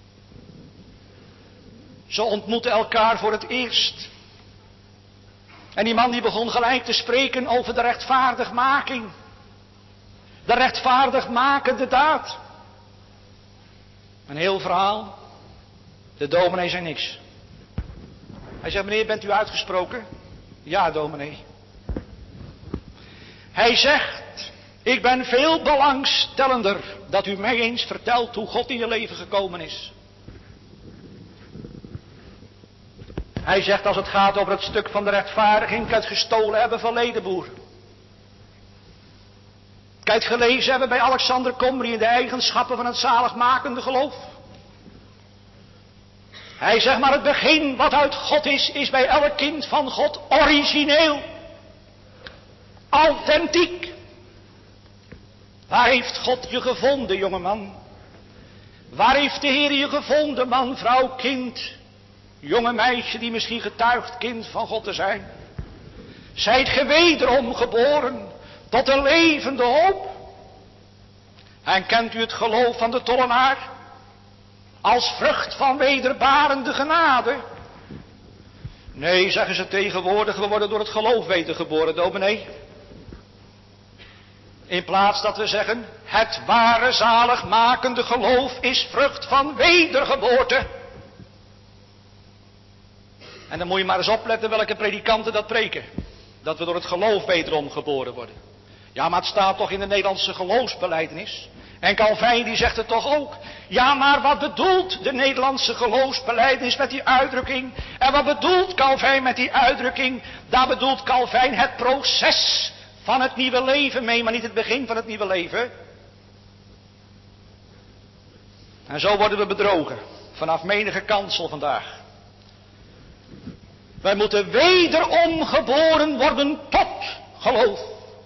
Ze ontmoetten elkaar voor het eerst. En die man die begon gelijk te spreken over de rechtvaardigmaking. De rechtvaardigmakende daad. Een heel verhaal. De dominee zei niks. Hij zegt, meneer, bent u uitgesproken? Ja, dominee. Hij zegt, ik ben veel belangstellender dat u mij eens vertelt hoe God in je leven gekomen is. Hij zegt, als het gaat over het stuk van de rechtvaardiging, kan je het gestolen hebben van Ledenboer. Kan je het gelezen hebben bij Alexander Comrie in de eigenschappen van het zaligmakende geloof. Hij zegt, maar het begin wat uit God is, is bij elk kind van God origineel. Authentiek. Waar heeft God je gevonden, jongeman? Waar heeft de Heer je gevonden, man, vrouw, kind, jonge meisje die misschien getuigt kind van God te zijn? Zijt ge wederom geboren tot een levende hoop? En kent u het geloof van de tollenaar? Als vrucht van wederbarende genade? Nee, zeggen ze tegenwoordig, we worden door het geloof wedergeboren, dominee. In plaats dat we zeggen, het ware zaligmakende geloof is vrucht van wedergeboorte. En dan moet je maar eens opletten welke predikanten dat preken. Dat we door het geloof wederom geboren worden. Ja, maar het staat toch in de Nederlandse geloofsbelijdenis. En Calvijn die zegt het toch ook. Ja, maar wat bedoelt de Nederlandse geloofsbelijdenis met die uitdrukking? En wat bedoelt Calvijn met die uitdrukking? Daar bedoelt Calvijn het proces van het nieuwe leven mee, maar niet het begin van het nieuwe leven. En zo worden we bedrogen. Vanaf menige kansel vandaag. Wij moeten wederom geboren worden tot geloof.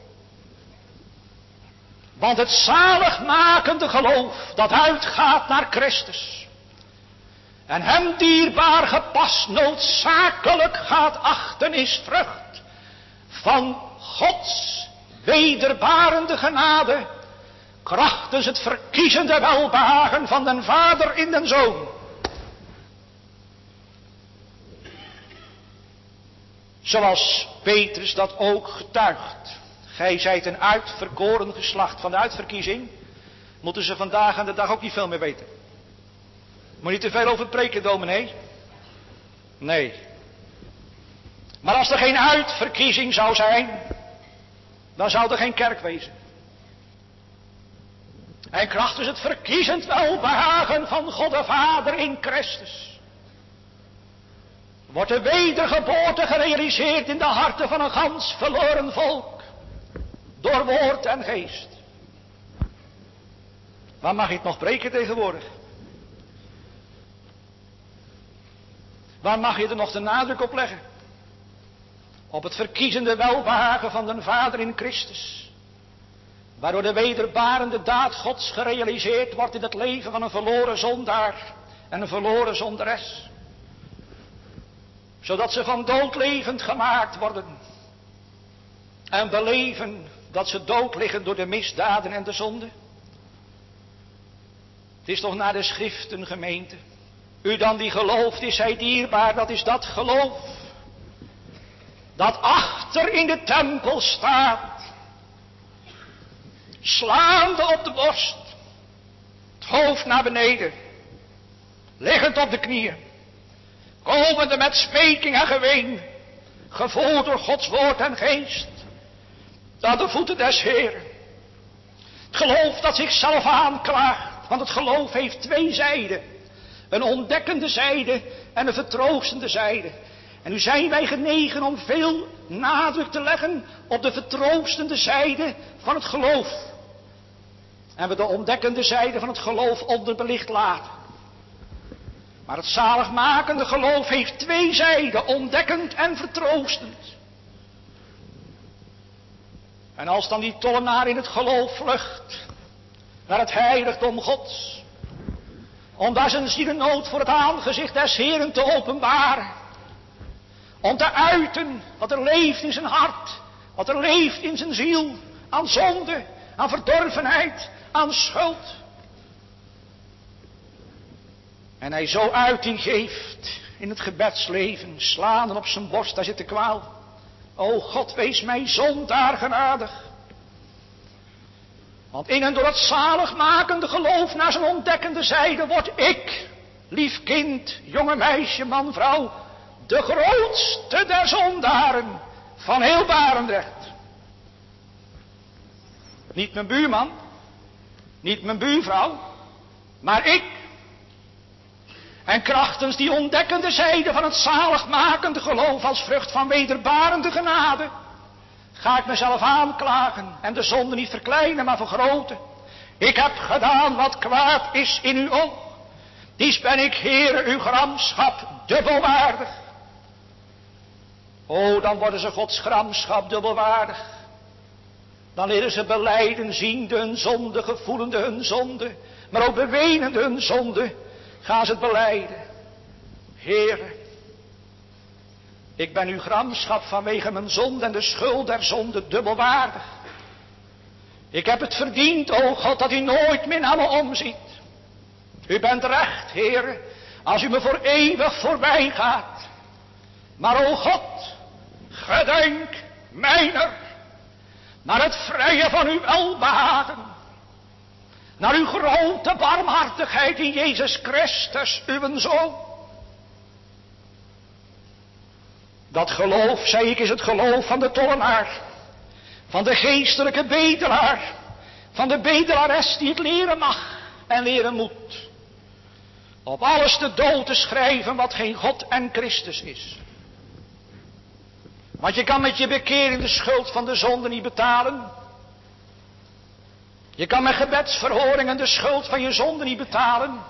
Want het zaligmakende geloof dat uitgaat naar Christus. En hem dierbaar gepast noodzakelijk gaat achten is vrucht van Gods wederbarende genade. Krachtens het verkiezende welbehagen van den Vader in den Zoon. Zoals Petrus dat ook getuigt. Gij zijt een uitverkoren geslacht. Van de uitverkiezing moeten ze vandaag aan de dag ook niet veel meer weten. Moet niet te veel over preken, dominee. Nee. Maar als er geen uitverkiezing zou zijn, dan zou er geen kerk wezen. En krachtens het verkiezend welbehagen van God de Vader in Christus, wordt de wedergeboorte gerealiseerd in de harten van een gans verloren volk. Door woord en geest. Waar mag je het nog preken tegenwoordig? Waar mag je er nog de nadruk op leggen? Op het verkiezende welbehagen van den Vader in Christus. Waardoor de wederbarende daad Gods gerealiseerd wordt in het leven van een verloren zondaar en een verloren zondares. Zodat ze van dood levend gemaakt worden. En beleven dat ze dood liggen door de misdaden en de zonde. Het is toch naar de schriften, gemeente. U dan die gelooft, is hij dierbaar, dat is dat geloof. Dat achter in de tempel staat. Slaande op de borst. Het hoofd naar beneden. Liggend op de knieën. Komende met smeking en geween. Gevoerd door Gods woord en geest. Naar de voeten des Heeren. Het geloof dat zichzelf aanklaagt. Want het geloof heeft twee zijden. Een ontdekkende zijde en een vertroostende zijde. En nu zijn wij genegen om veel nadruk te leggen op de vertroostende zijde van het geloof. En we de ontdekkende zijde van het geloof onderbelicht laten. Maar het zaligmakende geloof heeft twee zijden, ontdekkend en vertroostend. En als dan die tollenaar in het geloof vlucht naar het heiligdom Gods, om daar zijn zielennood voor het aangezicht des Heeren te openbaren, om te uiten wat er leeft in zijn hart, wat er leeft in zijn ziel, aan zonde, aan verdorvenheid, aan schuld. En hij zo uiting geeft in het gebedsleven, slaande op zijn borst, daar zit de kwaal. O God, wees mij zondaar genadig. Want in en door het zaligmakende geloof naar zijn ontdekkende zijde word ik, lief kind, jonge meisje, man, vrouw, de grootste der zondaren van heel Barendrecht. Niet mijn buurman, niet mijn buurvrouw, maar ik. En krachtens die ontdekkende zijde van het zaligmakende geloof als vrucht van wederbarende genade, ga ik mezelf aanklagen en de zonde niet verkleinen, maar vergroten. Ik heb gedaan wat kwaad is in uw oog. Dies ben ik, Heere, uw gramschap dubbelwaardig. O, dan worden ze Gods gramschap dubbelwaardig. Dan leren ze belijden, ziende hun zonde, gevoelende hun zonde, maar ook bewenende hun zonde, gaan ze het belijden. Heere, ik ben uw gramschap vanwege mijn zonde en de schuld der zonde dubbelwaardig. Ik heb het verdiend, o God, dat u nooit meer naar me omziet. U bent recht, Heere, als u me voor eeuwig voorbij gaat. Maar o God, gedenk mijner, naar het vrije van uw welbehagen, naar uw grote barmhartigheid in Jezus Christus, uw Zoon. Dat geloof, zei ik, is het geloof van de tollenaar, van de geestelijke bedelaar, van de bedelares die het leren mag en leren moet. Op alles de dood te schrijven wat geen God en Christus is. Want je kan met je bekering de schuld van de zonde niet betalen. Je kan met gebedsverhoringen de schuld van je zonde niet betalen.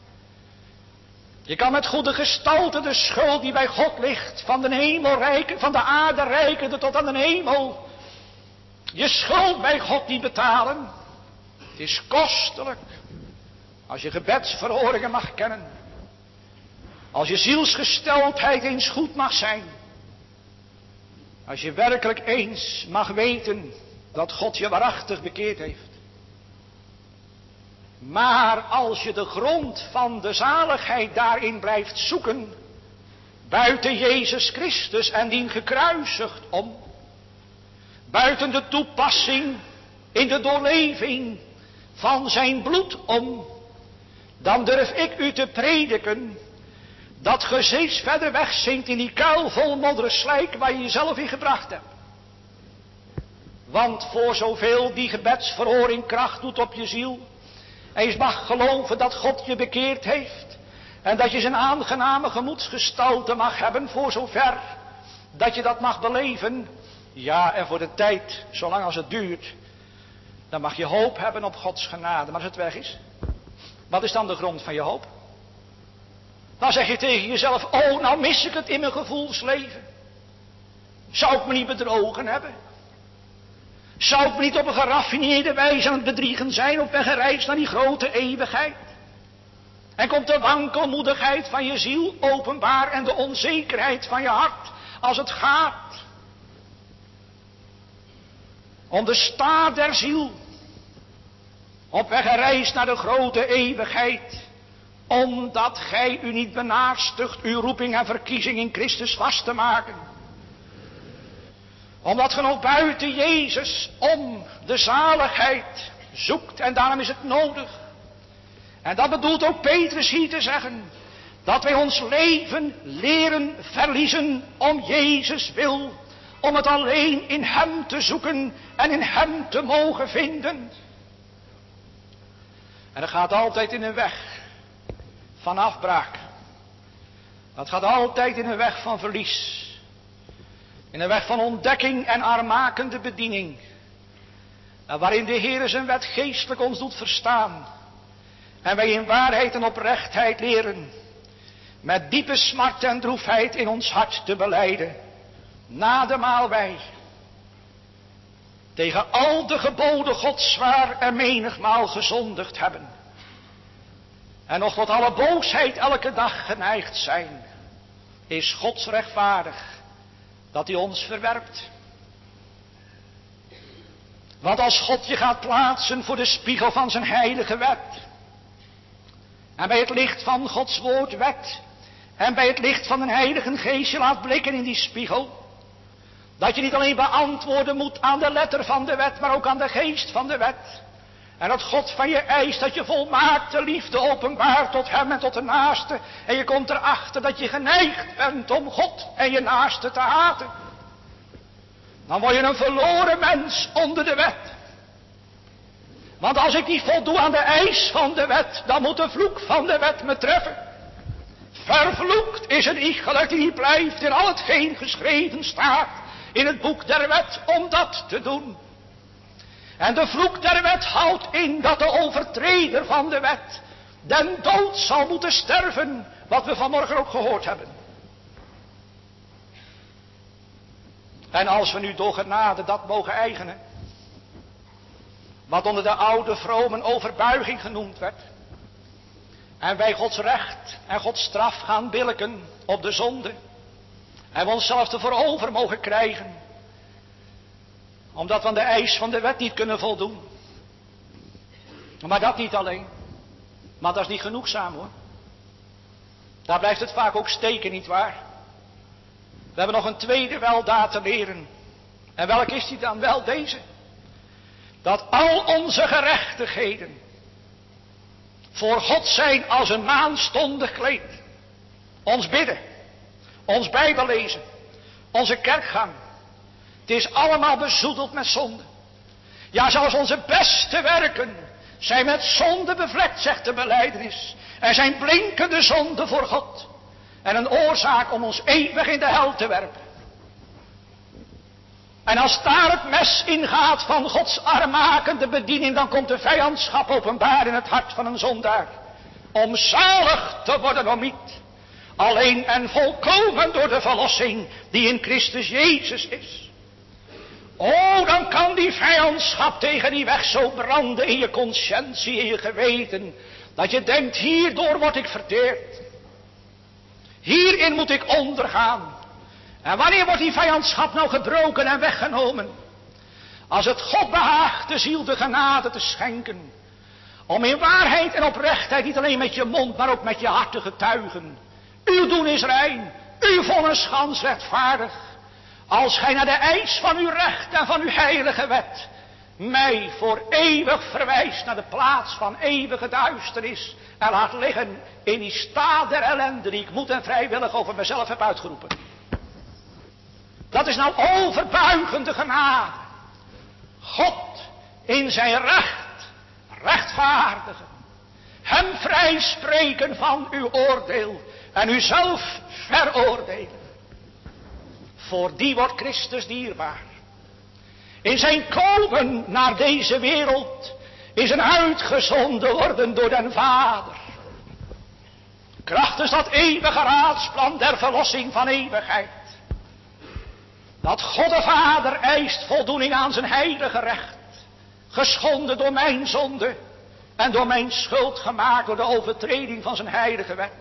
Je kan met goede gestalte de schuld die bij God ligt, van de hemel rijken, van de aarde rijkende tot aan de hemel, je schuld bij God niet betalen. Het is kostelijk als je gebedsverhoringen mag kennen. Als je zielsgesteldheid eens goed mag zijn. Als je werkelijk eens mag weten dat God je waarachtig bekeerd heeft. Maar als je de grond van de zaligheid daarin blijft zoeken, buiten Jezus Christus en dien gekruisigd om, buiten de toepassing in de doorleving van zijn bloed om, dan durf ik u te prediken dat ge steeds verder wegzinkt in die kuil vol modderen slijk waar je jezelf in gebracht hebt. Want voor zoveel die gebedsverhoring kracht doet op je ziel, en je mag geloven dat God je bekeerd heeft, en dat je zijn aangename gemoedsgestalte mag hebben, voor zover dat je dat mag beleven, ja, en voor de tijd, zolang als het duurt, dan mag je hoop hebben op Gods genade. Maar als het weg is, wat is dan de grond van je hoop? Dan zeg je tegen jezelf, oh, nou mis ik het in mijn gevoelsleven. Zou ik me niet bedrogen hebben? Zou ik me niet op een geraffineerde wijze aan het bedriegen zijn op weg gereisd naar die grote eeuwigheid? En komt de wankelmoedigheid van je ziel openbaar en de onzekerheid van je hart als het gaat om de staat der ziel, op weg gereisd naar de grote eeuwigheid, omdat gij u niet benaarstigt uw roeping en verkiezing in Christus vast te maken. Omdat ge nog buiten Jezus om de zaligheid zoekt, en daarom is het nodig. En dat bedoelt ook Petrus hier te zeggen, dat wij ons leven leren verliezen om Jezus wil, om het alleen in hem te zoeken en in hem te mogen vinden. En dat gaat altijd in een weg van afbraak. Dat gaat altijd in een weg van verlies. In een weg van ontdekking en armakende bediening. En waarin de Heere zijn wet geestelijk ons doet verstaan. En wij in waarheid en oprechtheid leren. Met diepe smart en droefheid in ons hart te belijden. Nademaal wij tegen al de geboden Gods zwaar en menigmaal gezondigd hebben. En nog tot alle boosheid elke dag geneigd zijn. Is Gods rechtvaardig dat hij ons verwerpt. Want als God je gaat plaatsen voor de spiegel van zijn heilige wet. En bij het licht van Gods woord wet. En bij het licht van een heilige geest je laat blikken in die spiegel. Dat je niet alleen beantwoorden moet aan de letter van de wet, maar ook aan de geest van de wet. En dat God van je eist dat je volmaakte liefde openbaart tot hem en tot de naaste. En je komt erachter dat je geneigd bent om God en je naaste te haten. Dan word je een verloren mens onder de wet. Want als ik niet voldoe aan de eis van de wet, dan moet de vloek van de wet me treffen. Vervloekt is een iegelijk die niet blijft in al hetgeen geschreven staat in het boek der wet om dat te doen. En de vloek der wet houdt in dat de overtreder van de wet den dood zal moeten sterven, wat we vanmorgen ook gehoord hebben. En als we nu door genade dat mogen eigenen, wat onder de oude vromen overbuiging genoemd werd, en wij Gods recht en Gods straf gaan billijken op de zonde, en we onszelf ervoor over mogen krijgen, omdat we aan de eis van de wet niet kunnen voldoen. Maar dat niet alleen. Maar dat is niet genoegzaam hoor. Daar blijft het vaak ook steken, nietwaar? We hebben nog een tweede weldaad te leren. En welk is die dan? Wel deze. Dat al onze gerechtigheden voor God zijn als een maanstond gekleed. Ons bidden, ons Bijbel lezen, onze kerkgang. Het is allemaal bezoedeld met zonde. Ja, zelfs onze beste werken zijn met zonde bevlekt, zegt de belijdenis. Er zijn blinkende zonden voor God. En een oorzaak om ons eeuwig in de hel te werpen. En als daar het mes ingaat van Gods armmakende bediening, dan komt de vijandschap openbaar in het hart van een zondaar. Om zalig te worden om niet. Alleen en volkomen door de verlossing die in Christus Jezus is. Oh, dan kan die vijandschap tegen die weg zo branden in je conscientie, in je geweten, dat je denkt, hierdoor word ik verteerd. Hierin moet ik ondergaan. En wanneer wordt die vijandschap nou gebroken en weggenomen? Als het God behaagt de ziel de genade te schenken, om in waarheid en oprechtheid niet alleen met je mond, maar ook met je hart te getuigen. Uw doen is rein, uw vonnis gans rechtvaardig. Als gij naar de eis van uw recht en van uw heilige wet mij voor eeuwig verwijst naar de plaats van eeuwige duisternis en laat liggen in die staat der ellende die ik moed en vrijwillig over mezelf heb uitgeroepen. Dat is nou overbuigende genade. God in zijn recht rechtvaardigen. Hem vrijspreken van uw oordeel en uzelf veroordelen. Voor die wordt Christus dierbaar. In zijn komen naar deze wereld is een uitgezonden worden door den Vader. Krachtens dat eeuwige raadsplan der verlossing van eeuwigheid. Dat God de Vader eist voldoening aan zijn heilige recht. Geschonden door mijn zonde en door mijn schuld gemaakt door de overtreding van zijn heilige wet.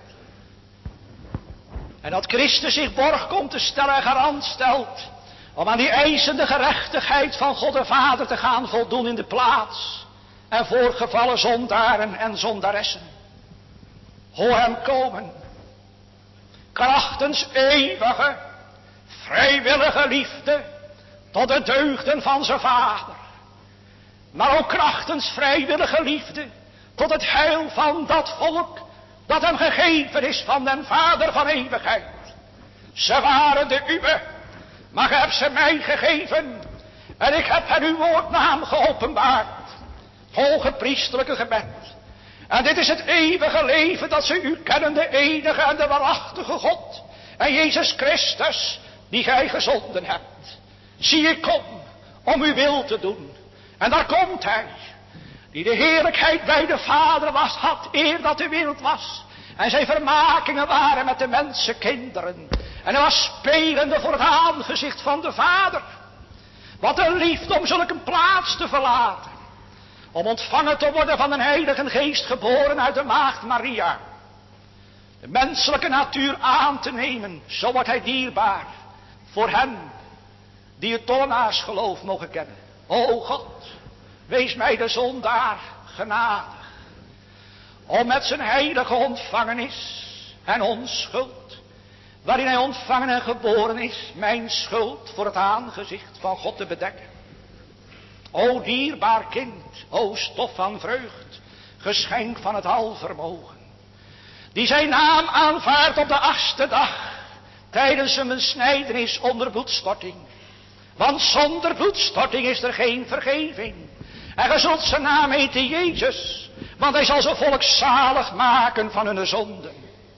En dat Christus zich borg komt te stellen en garant stelt om aan die eisende gerechtigheid van God de Vader te gaan voldoen in de plaats en voorgevallen zondaren en zondaressen. Hoor hem komen, krachtens eeuwige, vrijwillige liefde tot de deugden van zijn Vader. Maar ook krachtens vrijwillige liefde tot het heil van dat volk dat hem gegeven is van den Vader van eeuwigheid. Ze waren de uwe, maar gij hebt ze mij gegeven en ik heb hen uw woordnaam geopenbaard. Hoge priesterlijke gebed. En dit is het eeuwige leven dat ze u kennen, de enige en de waarachtige God en Jezus Christus die gij gezonden hebt. Zie, ik kom om uw wil te doen. En daar komt hij, die de heerlijkheid bij de Vader was, had eer dat de wereld was. En zijn vermakingen waren met de mensenkinderen. En hij was spelende voor het aangezicht van de Vader. Wat een liefde om zulke een plaats te verlaten. Om ontvangen te worden van een heilige geest, geboren uit de maagd Maria. De menselijke natuur aan te nemen, zo wordt hij dierbaar. Voor hen die het tollenaarsgeloof mogen kennen. O God, wees mij de zondaar genadig. Om met zijn heilige ontvangenis en onschuld waarin hij ontvangen en geboren is, mijn schuld voor het aangezicht van God te bedekken. O dierbaar kind, o stof van vreugd, geschenk van het alvermogen, die zijn naam aanvaardt op de achtste dag, tijdens een besnijdenis onder bloedstorting. Want zonder bloedstorting is er geen vergeving. En ge zult zijn naam heten Jezus, want hij zal zijn volk zalig maken van hun zonden.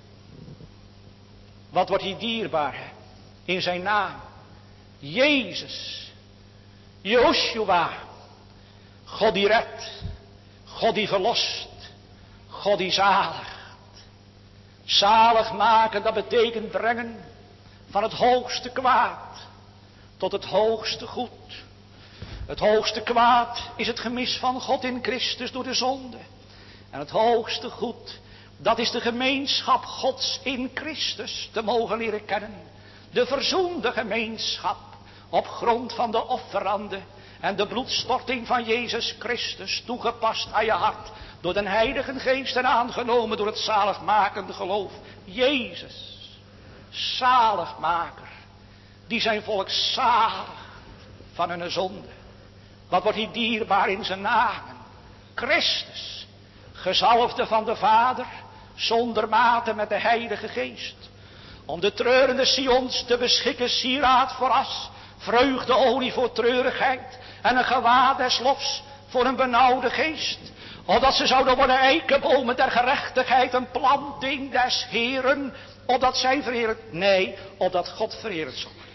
Wat wordt hij dierbaar in zijn naam? Jezus, Joshua, God die redt, God die verlost, God die zaligt. Zalig maken, dat betekent brengen van het hoogste kwaad tot het hoogste goed. Het hoogste kwaad is het gemis van God in Christus door de zonde. En het hoogste goed, dat is de gemeenschap Gods in Christus te mogen leren kennen. De verzoende gemeenschap op grond van de offerande en de bloedstorting van Jezus Christus, toegepast aan je hart door de Heilige Geest en aangenomen door het zaligmakende geloof. Jezus, zaligmaker, die zijn volk zalig van hun zonde. Wat wordt hij dierbaar in zijn namen? Christus, gezalfde van de Vader, zonder mate met de Heilige Geest. Om de treurende Sions te beschikken, sieraad voor as, vreugdeolie voor treurigheid en een gewaad des lofs voor een benauwde geest. Opdat ze zouden worden eikenbomen der gerechtigheid, een planting des Heeren, opdat zij verheerlijk, nee, opdat God verheerlijk zal worden.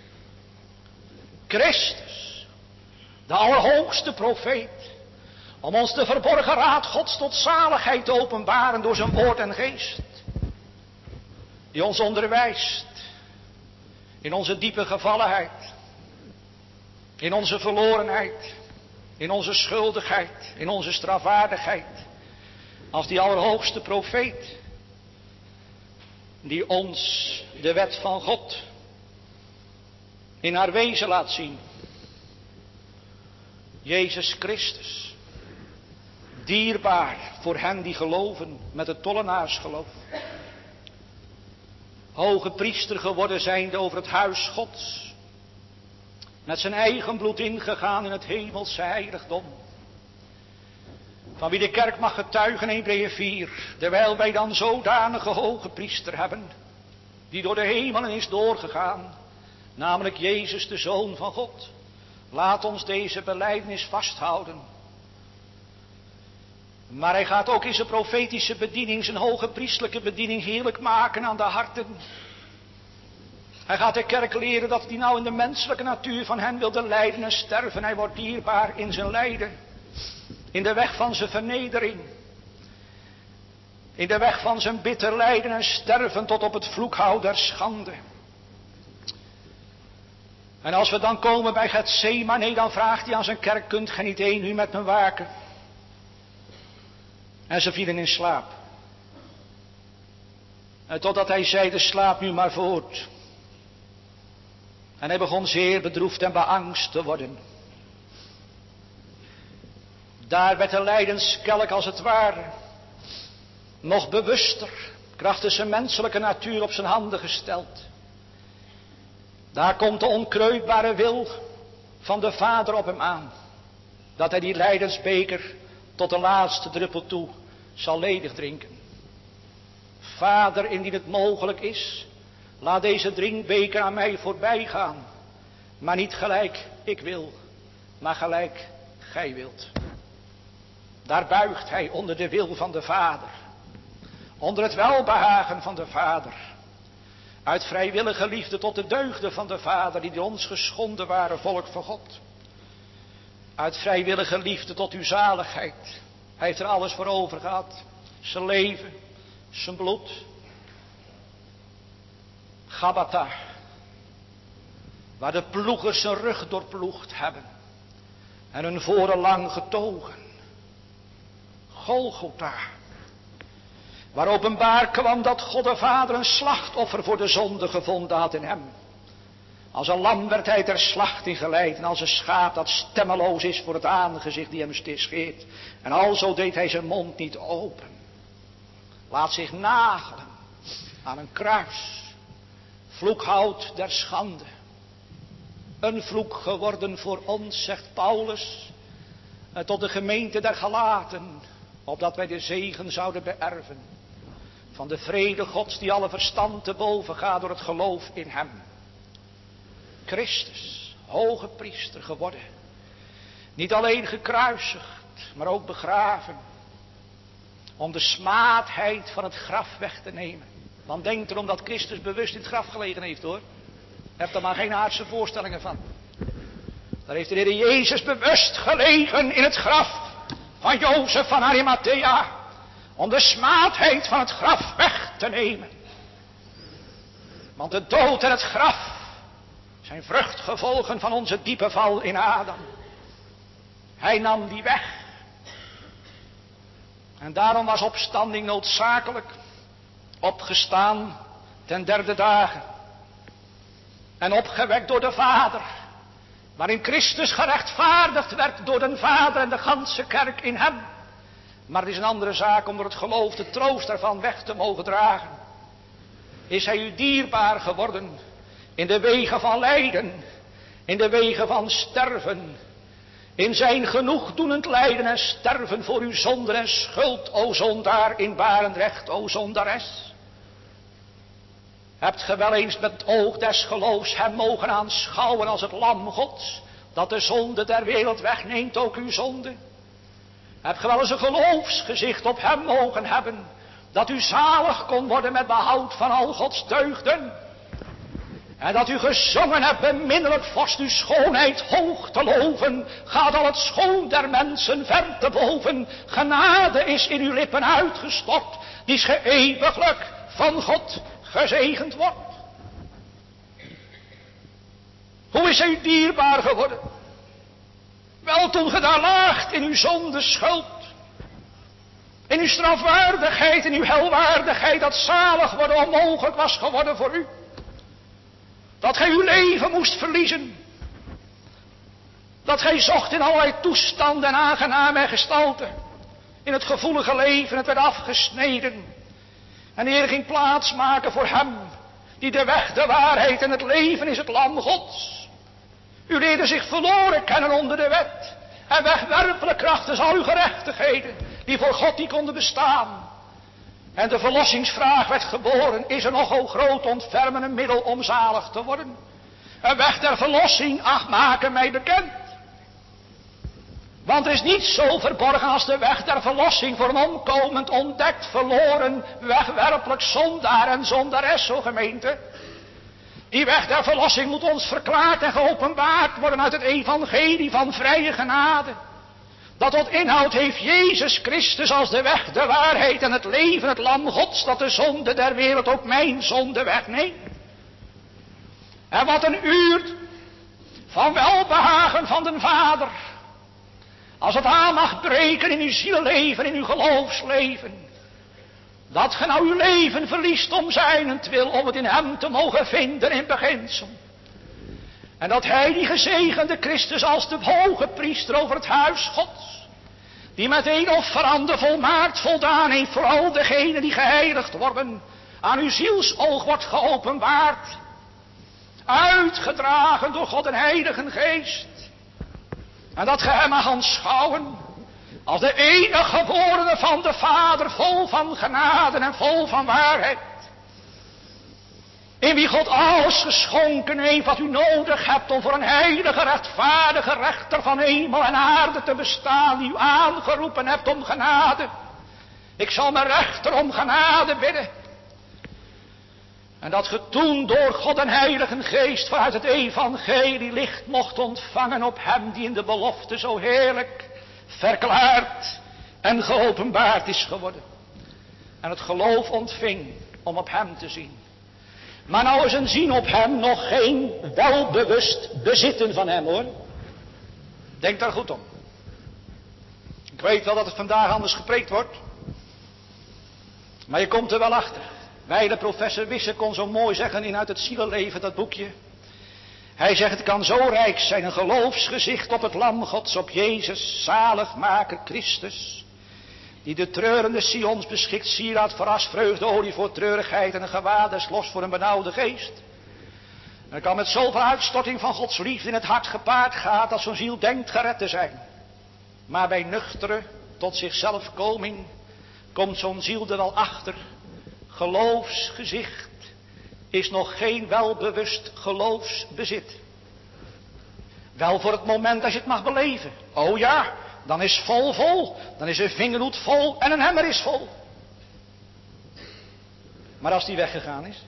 Christus, de allerhoogste profeet, om ons de verborgen raad Gods tot zaligheid te openbaren door zijn woord en geest. Die ons onderwijst in onze diepe gevallenheid, in onze verlorenheid, in onze schuldigheid, in onze strafwaardigheid. Als die allerhoogste profeet, die ons de wet van God in haar wezen laat zien. Jezus Christus, dierbaar voor hen die geloven met het tollenaarsgeloof. Hoge priester geworden zijnde over het huis Gods, met zijn eigen bloed ingegaan in het hemelse heiligdom. Van wie de kerk mag getuigen in Hebreeën vier, terwijl wij dan zodanige hoge priester hebben, die door de hemelen is doorgegaan, namelijk Jezus de Zoon van God. Laat ons deze belijdenis vasthouden. Maar hij gaat ook in zijn profetische bediening, zijn hoge priestelijke bediening heerlijk maken aan de harten. Hij gaat de kerk leren dat hij nou in de menselijke natuur van hen wilde lijden en sterven. Hij wordt dierbaar in zijn lijden. In de weg van zijn vernedering. In de weg van zijn bitter lijden en sterven tot op het vloekhout der schande. En als we dan komen bij Getsemane, dan vraagt hij aan zijn kerk, kunt gij niet één uur met me waken? En ze vielen in slaap. En totdat hij zeide, slaap nu maar voort. En hij begon zeer bedroefd en beangst te worden. Daar werd de lijdenskelk als het ware nog bewuster, krachtens zijn menselijke natuur op zijn handen gesteld. Daar komt de onkreukbare wil van de Vader op hem aan, dat hij die lijdensbeker tot de laatste druppel toe zal ledig drinken. Vader, indien het mogelijk is, laat deze drinkbeker aan mij voorbij gaan, maar niet gelijk ik wil, maar gelijk gij wilt. Daar buigt hij onder de wil van de Vader, onder het welbehagen van de Vader, uit vrijwillige liefde tot de deugden van de Vader die door ons geschonden waren, volk van God. Uit vrijwillige liefde tot uw zaligheid. Hij heeft er alles voor over gehad. Zijn leven, zijn bloed. Gabbatha, waar de ploegers zijn rug doorploegd hebben en hun voren lang getogen. Golgotha, waar openbaar kwam dat God de Vader een slachtoffer voor de zonde gevonden had in hem. Als een lam werd hij ter slachting geleid en als een schaap dat stemmeloos is voor het aangezicht die hem scheert. En alzo deed hij zijn mond niet open. Laat zich nagelen aan een kruis. vloekhout der schande. Een vloek geworden voor ons, zegt Paulus, tot de gemeente der Galaten, opdat wij de zegen zouden beërven van de vrede Gods die alle verstand te boven gaat door het geloof in hem. Christus, hoge priester geworden, niet alleen gekruisigd, maar ook begraven, om de smaadheid van het graf weg te nemen. Want denk erom dat Christus bewust in het graf gelegen heeft, hoor. Heb er maar geen aardse voorstellingen van. Daar heeft de Heer Jezus bewust gelegen in het graf van Jozef van Arimathea, om de smaadheid van het graf weg te nemen. Want de dood en het graf zijn vruchtgevolgen van onze diepe val in Adam. Hij nam die weg. En daarom was opstanding noodzakelijk, opgestaan ten derde dagen. En opgewekt door de Vader, waarin Christus gerechtvaardigd werd door de Vader en de ganse kerk in hem. Maar het is een andere zaak om door het geloof de troost daarvan weg te mogen dragen. Is hij u dierbaar geworden in de wegen van lijden, in de wegen van sterven, in zijn genoegdoenend lijden en sterven voor uw zonde en schuld, o zondaar in Barendrecht, o zondares. Hebt ge wel eens met het oog des geloofs hem mogen aanschouwen als het lam Gods, dat de zonde der wereld wegneemt, ook uw zonde? Hebt ge wel eens een geloofsgezicht op hem mogen hebben, dat u zalig kon worden met behoud van al Gods deugden? En dat u gezongen hebt, beminnelijk vorst uw schoonheid hoog te loven, gaat al het schoon der mensen ver te boven. Genade is in uw lippen uitgestort, die ge eeuwiglijk van God gezegend wordt. Hoe is hij dierbaar geworden? Wel, toen ge daar laagt in uw zonde schuld, in uw strafwaardigheid, in uw helwaardigheid, dat zalig worden onmogelijk was geworden voor u. Dat gij uw leven moest verliezen. Dat gij zocht in allerlei toestanden en aangename gestalten. In het gevoelige leven, het werd afgesneden. En de Heer ging plaats maken voor hem, die de weg, de waarheid en het leven is, het lam Gods. U leerde zich verloren kennen onder de wet. En wegwerpelijk krachtens al uw gerechtigheden, die voor God niet konden bestaan. En de verlossingsvraag werd geboren, is er nog o groot ontfermende middel om zalig te worden? Een weg der verlossing, ach, maken mij bekend. Want er is niets zo verborgen als de weg der verlossing voor een omkomend, ontdekt, verloren, wegwerpelijk zondaar en zondares, zo gemeente. Die weg der verlossing moet ons verklaard en geopenbaard worden uit het evangelie van vrije genade. Dat tot inhoud heeft Jezus Christus als de weg, de waarheid en het leven, het lam Gods, dat de zonde der wereld ook mijn zonde wegneemt. En wat een uur van welbehagen van den Vader, als het aan mag breken in uw zielleven, in uw geloofsleven. Dat ge nou uw leven verliest om zijnentwil, om het in hem te mogen vinden in beginsel. En dat hij, die gezegende Christus, als de hoge priester over het huis Gods, die met één offerande volmaakt voldaan heeft voor al degenen die geheiligd worden, aan uw zielsoog wordt geopenbaard, uitgedragen door God en Heilige Geest. En dat ge hem mag aanschouwen als de enige geborene van de Vader, vol van genade en vol van waarheid. In wie God alles geschonken heeft wat u nodig hebt om voor een heilige, rechtvaardige rechter van hemel en aarde te bestaan, die u aangeroepen hebt om genade. Ik zal mijn rechter om genade bidden. En dat ge toen door God en Heilige Geest vanuit het evangelie licht mocht ontvangen op hem die in de belofte zo heerlijk verklaard en geopenbaard is geworden. En het geloof ontving om op hem te zien. Maar nou is een zien op hem nog geen welbewust bezitten van hem, hoor. Denk daar goed om. Ik weet wel dat het vandaag anders gepreekt wordt. Maar je komt er wel achter. Wij, de professor Wisse, kon zo mooi zeggen in Uit het Zielenleven, dat boekje. Hij zegt, het kan zo rijk zijn, een geloofsgezicht op het lam Gods, op Jezus, zaligmaker Christus, die de treurende Sions beschikt, sieraad, verras, vreugdeolie voor treurigheid en een gewaad des los voor een benauwde geest. En kan met zoveel uitstorting van Gods liefde in het hart gepaard gaat, dat zo'n ziel denkt gered te zijn. Maar bij nuchtere tot zichzelf koming komt zo'n ziel er wel achter. Geloofsgezicht is nog geen welbewust geloofsbezit. Wel voor het moment als je het mag beleven. Oh ja, dan is vol vol. Dan is een vingerhoed vol en een hemmer is vol. Maar als die weggegaan is.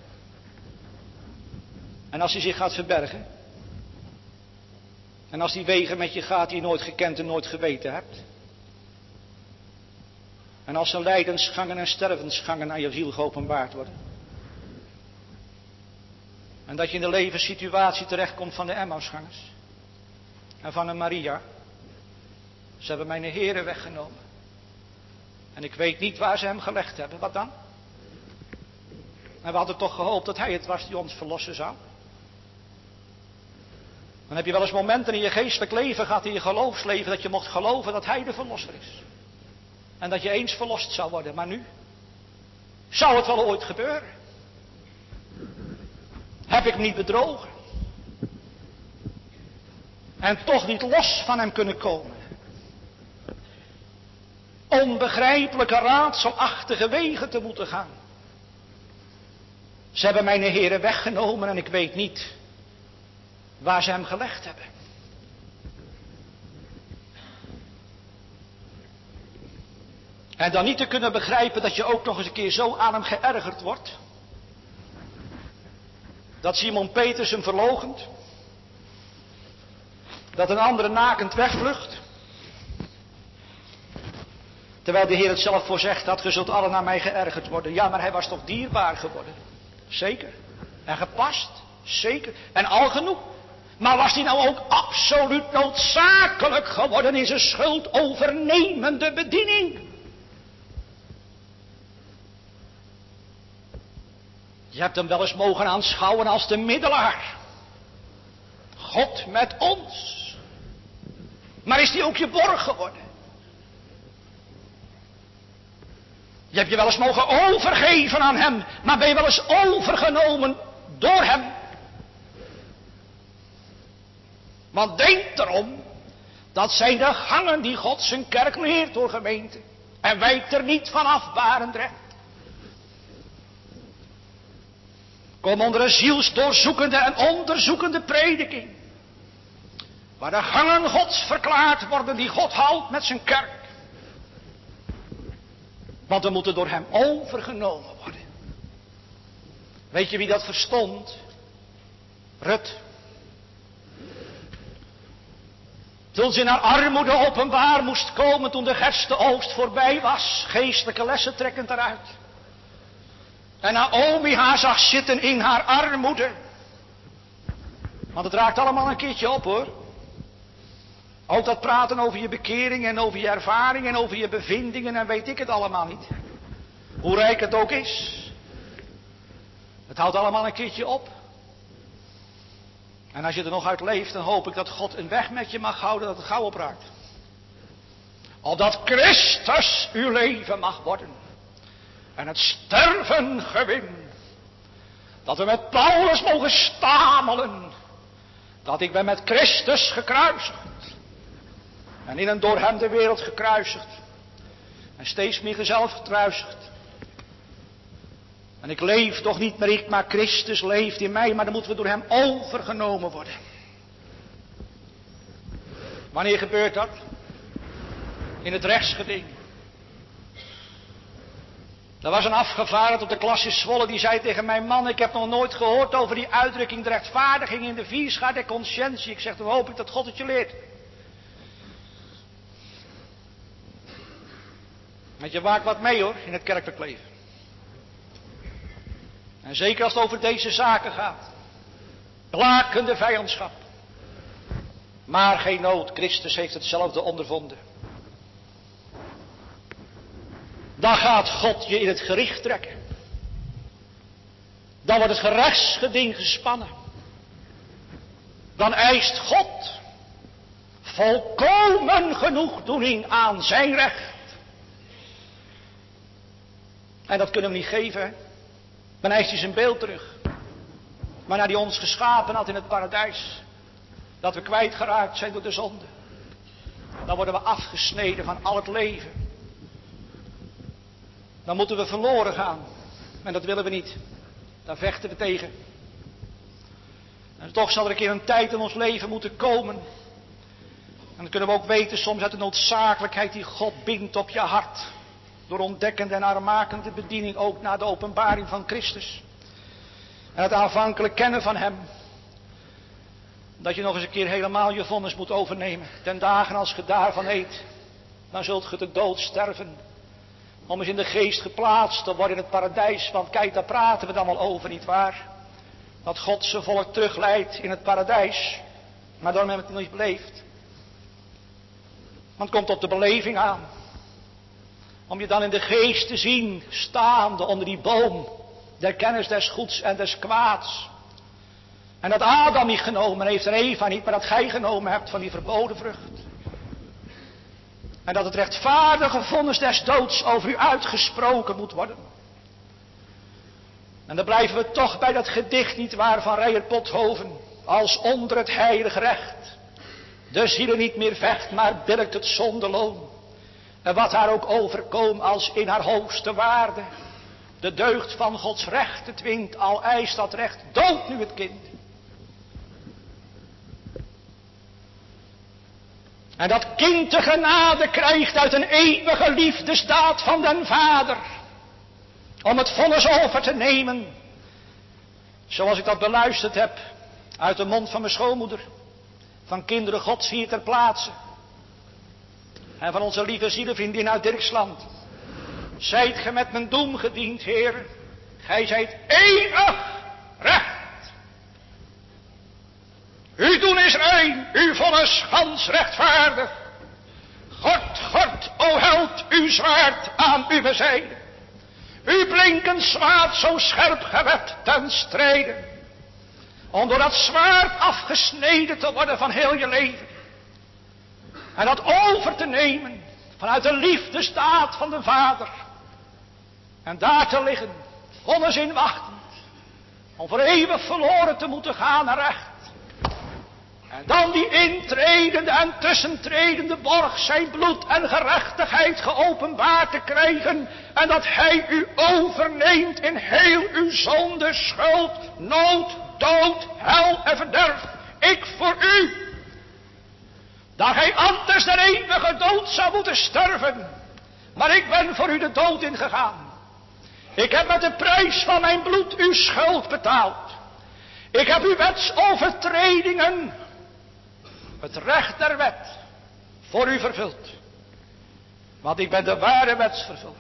En als hij zich gaat verbergen. En als die wegen met je gaat die je nooit gekend en nooit geweten hebt. En als zijn lijdensgangen en stervensgangen aan je ziel geopenbaard worden. En dat je in de levenssituatie terechtkomt van de Emmausgangers. En van een Maria. Ze hebben mijn Heere weggenomen. En ik weet niet waar ze hem gelegd hebben. Wat dan? En we hadden toch gehoopt dat hij het was die ons verlossen zou. Dan heb je wel eens momenten in je geestelijk leven gehad, in je geloofsleven, dat je mocht geloven dat hij de verlosser is. En dat je eens verlost zou worden. Maar nu? Zou het wel ooit gebeuren? Heb ik me niet bedrogen? En toch niet los van hem kunnen komen. Onbegrijpelijke raadselachtige wegen te moeten gaan. Ze hebben mijn Heere weggenomen en ik weet niet waar ze hem gelegd hebben. En dan niet te kunnen begrijpen dat je ook nog eens een keer zo aan hem geërgerd wordt. Dat Simon Petrus hem verloochent. Dat een andere nakend wegvlucht. Terwijl de Heer het zelf voorzegd had, ge zult allen naar mij geërgerd worden. Ja, maar hij was toch dierbaar geworden? Zeker. En gepast? Zeker. En al genoeg. Maar was hij nou ook absoluut noodzakelijk geworden in zijn schuldovernemende bediening? Je hebt hem wel eens mogen aanschouwen als de middelaar. God met ons. Maar is die ook je borg geworden? Je hebt je wel eens mogen overgeven aan hem. Maar ben je wel eens overgenomen door hem? Want denk erom. Dat zijn de gangen die God zijn kerk leert door gemeente. En wijkt er niet van af, Barendrecht. Kom onder een zielsdoorzoekende en onderzoekende prediking. Waar de gangen Gods verklaard worden die God houdt met zijn kerk. Want we moeten door hem overgenomen worden. Weet je wie dat verstond? Rut. Toen ze in haar armoede openbaar moest komen, toen de gerstenoogst voorbij was, geestelijke lessen trekkend eruit. En Naomi haar zag zitten in haar armoede. Want het raakt allemaal een keertje op, hoor. Ook dat praten over je bekering en over je ervaring en over je bevindingen en weet ik het allemaal niet. Hoe rijk het ook is. Het houdt allemaal een keertje op. En als je er nog uit leeft, dan hoop ik dat God een weg met je mag houden dat het gauw opraakt. Opdat Christus uw leven mag worden. En het sterven gewin. Dat we met Paulus mogen stamelen. Dat ik ben met Christus gekruisigd. En in en door hem de wereld gekruisigd. En steeds meer gezelf gekruisigd. En ik leef toch niet meer ik, maar Christus leeft in mij. Maar dan moeten we door hem overgenomen worden. Wanneer gebeurt dat? In het rechtsgeding. Er was een afgevaardigd op de klas in Zwolle, die zei tegen mijn man, ik heb nog nooit gehoord over die uitdrukking de rechtvaardiging in de vierschaar der conscientie. Ik zeg, dan hoop ik dat God het je leert. Want je waakt wat mee, hoor, in het kerkelijk leven. En zeker als het over deze zaken gaat. Blakende vijandschap. Maar geen nood, Christus heeft hetzelfde ondervonden. Dan gaat God je in het gericht trekken. Dan wordt het gerechtsgeding gespannen. Dan eist God volkomen genoegdoening aan zijn recht. En dat kunnen we niet geven. Dan eist hij zijn beeld terug. Maar naar die ons geschapen had in het paradijs. Dat we kwijtgeraakt zijn door de zonde. Dan worden we afgesneden van al het leven. Dan moeten we verloren gaan. En dat willen we niet. Daar vechten we tegen. En toch zal er een keer een tijd in ons leven moeten komen. En dat kunnen we ook weten soms uit de noodzakelijkheid die God bindt op je hart. Door ontdekkende en aanmakende bediening ook naar de openbaring van Christus. En het aanvankelijk kennen van hem. Dat je nog eens een keer helemaal je vonnis moet overnemen. Ten dagen als je daarvan eet. Dan zult je de dood sterven. Om eens in de geest geplaatst te worden in het paradijs. Want kijk, daar praten we dan wel over, nietwaar? Dat God zijn volk terugleidt in het paradijs. Maar daarom hebben we het nog niet beleefd. Want het komt op de beleving aan. Om je dan in de geest te zien, staande onder die boom. Der kennis des goeds en des kwaads. En dat Adam niet genomen heeft en Eva niet, maar dat gij genomen hebt van die verboden vrucht. En dat het rechtvaardige vonnis des doods over u uitgesproken moet worden. En dan blijven we toch bij dat gedicht niet waar van Reijer Pothoven. Als onder het heilig recht. De ziel niet meer vecht, maar billijkt het zondeloon. En wat haar ook overkomt als in haar hoogste waarde. De deugd van Gods recht het dwingt, al eist dat recht, dood nu het kind. En dat kind de genade krijgt uit een eeuwige liefdesdaad van den Vader. Om het vonnis over te nemen. Zoals ik dat beluisterd heb uit de mond van mijn schoonmoeder. Van kinderen Gods hier ter plaatse. En van onze lieve zielenvriendin uit Dirksland. Zijt ge met mijn doem gediend, Heer. Gij zijt eeuwig recht. Uw doen is rein, uw vonnis gans rechtvaardig. Gort, gort, o held, uw zwaard aan uw zijde. Uw blinkend zwaard zo scherp gewet ten strijde. Om door dat zwaard afgesneden te worden van heel je leven. En dat over te nemen vanuit de liefdesdaad van de Vader. En daar te liggen, vonnis in wachtend. Om voor eeuwig verloren te moeten gaan naar recht. En dan die intredende en tussentredende borg zijn bloed en gerechtigheid geopenbaard te krijgen. En dat hij u overneemt in heel uw zonde, schuld, nood, dood, hel en verderf. Ik voor u. Dat gij anders de eeuwige dood zou moeten sterven. Maar ik ben voor u de dood ingegaan. Ik heb met de prijs van mijn bloed uw schuld betaald. Ik heb uw wetsovertredingen, het recht der wet, voor u vervuld. Want ik ben de ware wetsvervuller.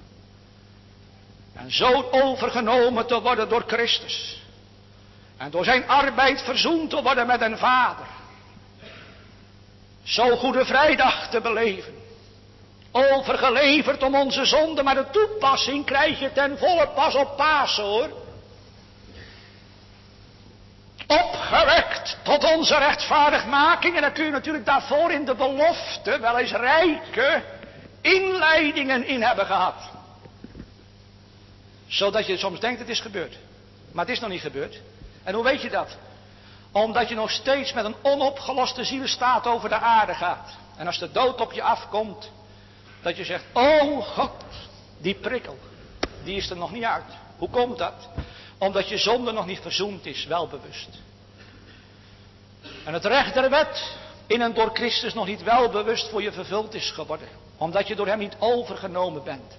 En zo overgenomen te worden door Christus. En door zijn arbeid verzoend te worden met een Vader. Zo Goede Vrijdag te beleven. Overgeleverd om onze zonde, maar de toepassing krijg je ten volle pas op Pasen, hoor. Opgewekt tot onze rechtvaardigmaking. En dan kun je natuurlijk daarvoor in de belofte wel eens rijke inleidingen in hebben gehad. Zodat je soms denkt het is gebeurd. Maar het is nog niet gebeurd. En hoe weet je dat? Omdat je nog steeds met een onopgeloste zielenstaat over de aarde gaat. En als de dood op je afkomt, dat je zegt, oh God, die prikkel, die is er nog niet uit. Hoe komt dat? Omdat je zonde nog niet verzoend is, welbewust. En het recht der wet in en door Christus nog niet welbewust voor je vervuld is geworden. Omdat je door hem niet overgenomen bent.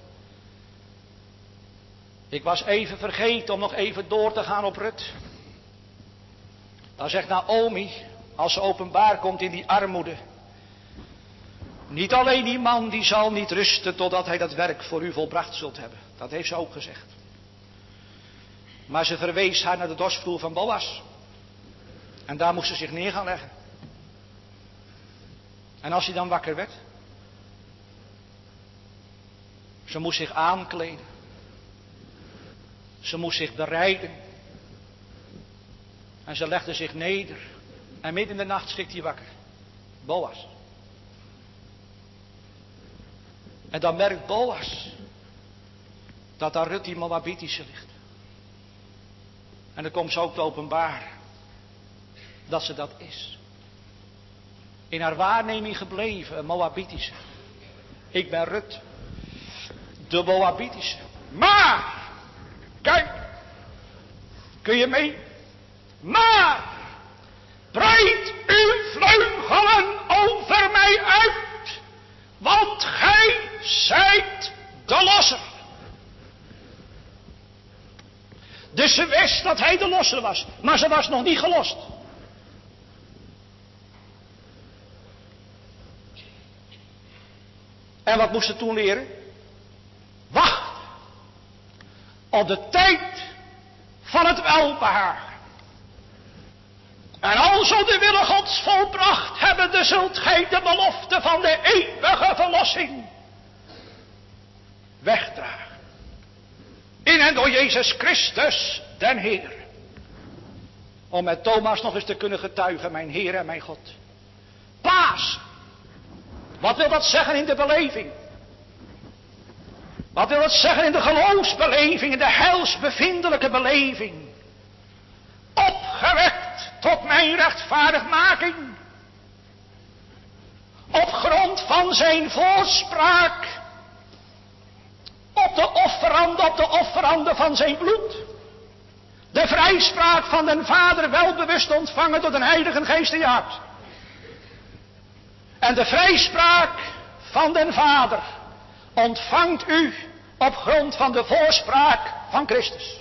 Ik was even vergeten om nog even door te gaan op Rut. Dan zegt Naomi, als ze openbaar komt in die armoede. Niet alleen die man die zal niet rusten totdat hij dat werk voor u volbracht zult hebben. Dat heeft ze ook gezegd. Maar ze verwees haar naar de dorsvloer van Boas. En daar moest ze zich neer gaan leggen. En als hij dan wakker werd. Ze moest zich aankleden. Ze moest zich bereiden. En ze legde zich neder. En midden in de nacht schrikt hij wakker. Boas. En dan merkt Boas dat daar Rut die Moabitische ligt. En dan komt ze ook te openbaar dat ze dat is. In haar waarneming gebleven, een Moabitische. Ik ben Rut, de Moabitische. Maar, kijk, kun je mee? Maar, breid uw vleugelen over mij uit, want gij zijt de losser. Dus ze wist dat hij de losser was, maar ze was nog niet gelost. En wat moest ze toen leren? Wacht op de tijd van het welbehagen. En alzo de wille Gods volbracht hebben, de zult gij de belofte van de eeuwige verlossing wegdragen. In en door Jezus Christus, den Heer. Om met Thomas nog eens te kunnen getuigen, mijn Heer en mijn God. Paas. Wat wil dat zeggen in de beleving? Wat wil dat zeggen in de geloofsbeleving, in de heilsbevindelijke beleving? Opgewekt tot mijn rechtvaardigmaking. Op grond van zijn voorspraak. Op de offerande, op de offerande van zijn bloed. De vrijspraak van den Vader welbewust ontvangen door de Heilige Geest in je hart. En de vrijspraak van den Vader ontvangt u op grond van de voorspraak van Christus.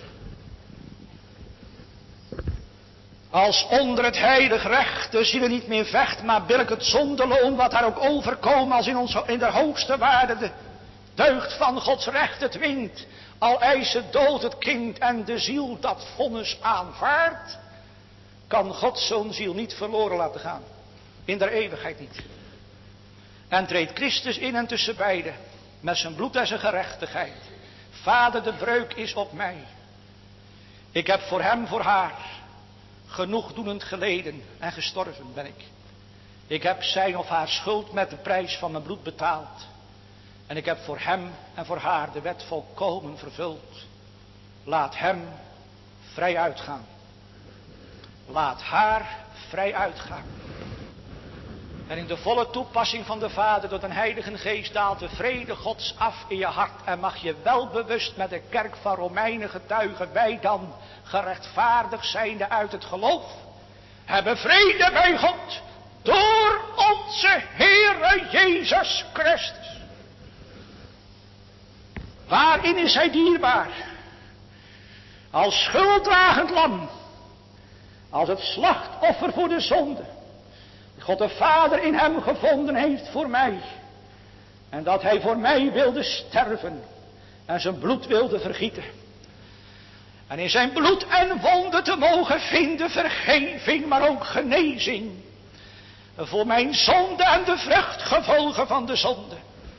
Als onder het heilig recht de ziel niet meer vecht, maar billijk het zondeloon wat haar ook overkomen als in, ons, in de hoogste waarde de deugd van Gods recht het wint. Al eisen dood het kind en de ziel dat vonnis aanvaardt, kan God zo'n ziel niet verloren laten gaan. In der eeuwigheid niet. En treedt Christus in en tussen beiden, met zijn bloed en zijn gerechtigheid. Vader, de breuk is op mij. Ik heb voor hem, voor haar, genoegdoenend geleden en gestorven ben ik. Ik heb zijn of haar schuld met de prijs van mijn bloed betaald. En ik heb voor hem en voor haar de wet volkomen vervuld. Laat hem vrij uitgaan. Laat haar vrij uitgaan. En in de volle toepassing van de Vader door de Heilige Geest daalt de vrede Gods af in je hart. En mag je wel bewust met de kerk van Romeinen getuigen. Wij dan gerechtvaardigd zijnde uit het geloof. Hebben vrede bij God. Door onze Heere Jezus Christus. Waarin is hij dierbaar? Als schulddragend lam. Als het slachtoffer voor de zonde. God de Vader in hem gevonden heeft voor mij. En dat hij voor mij wilde sterven. En zijn bloed wilde vergieten. En in zijn bloed en wonden te mogen vinden vergeving, maar ook genezing. Voor mijn zonde en de vruchtgevolgen van de zonde.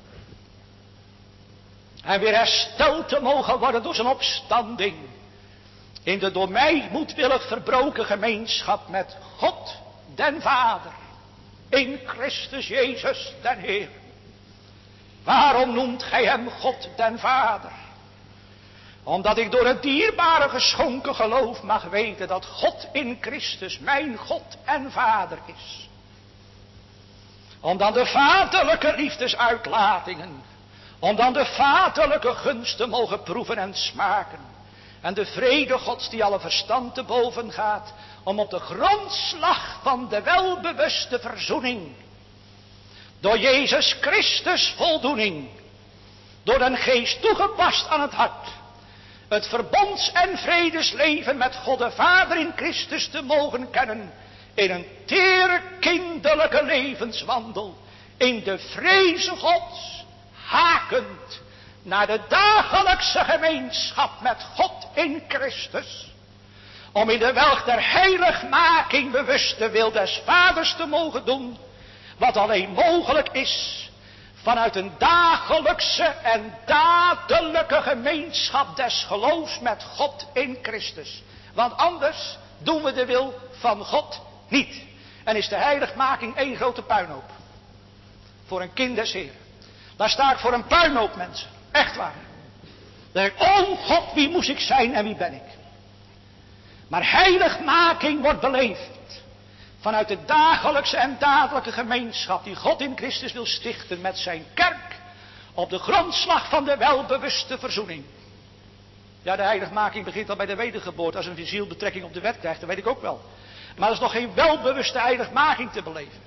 En weer hersteld te mogen worden door zijn opstanding. In de door mij moedwillig verbroken gemeenschap met God den Vader. In Christus Jezus den Heer. Waarom noemt gij hem God den Vader? Omdat ik door het dierbare geschonken geloof mag weten dat God in Christus mijn God en Vader is. Om dan de vaderlijke liefdesuitlatingen, om dan de vaderlijke gunsten mogen proeven en smaken. En de vrede Gods die alle verstand te boven gaat, om op de grondslag van de welbewuste verzoening, door Jezus Christus voldoening, door den Geest toegepast aan het hart, het verbonds- en vredesleven met God de Vader in Christus te mogen kennen, in een tere kinderlijke levenswandel, in de vreze Gods, hakend naar de dagelijkse gemeenschap met God in Christus, om in de welk der heiligmaking bewust de wil des Vaders te mogen doen, wat alleen mogelijk is vanuit een dagelijkse en dadelijke gemeenschap des geloofs met God in Christus. Want anders doen we de wil van God niet. En is de heiligmaking één grote puinhoop. Voor een kind des Heeren. Daar sta ik voor een puinhoop, mensen. Echt waar. Dan denk ik, oh God, wie moest ik zijn en wie ben ik? Maar heiligmaking wordt beleefd vanuit de dagelijkse en dadelijke gemeenschap die God in Christus wil stichten met zijn kerk op de grondslag van de welbewuste verzoening. Ja, de heiligmaking begint al bij de wedergeboorte. Als een ziel betrekking op de wet krijgt, dat weet ik ook wel. Maar er is nog geen welbewuste heiligmaking te beleven.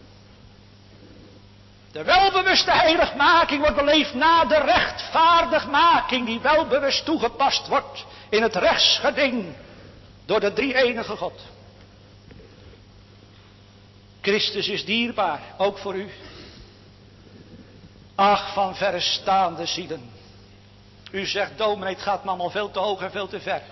De welbewuste heiligmaking wordt beleefd na de rechtvaardigmaking die welbewust toegepast wordt in het rechtsgeding door de drie-enige God. Christus is dierbaar, ook voor u. Ach, van verre staande zielen. U zegt, dominee, het gaat me allemaal veel te hoog en veel te ver.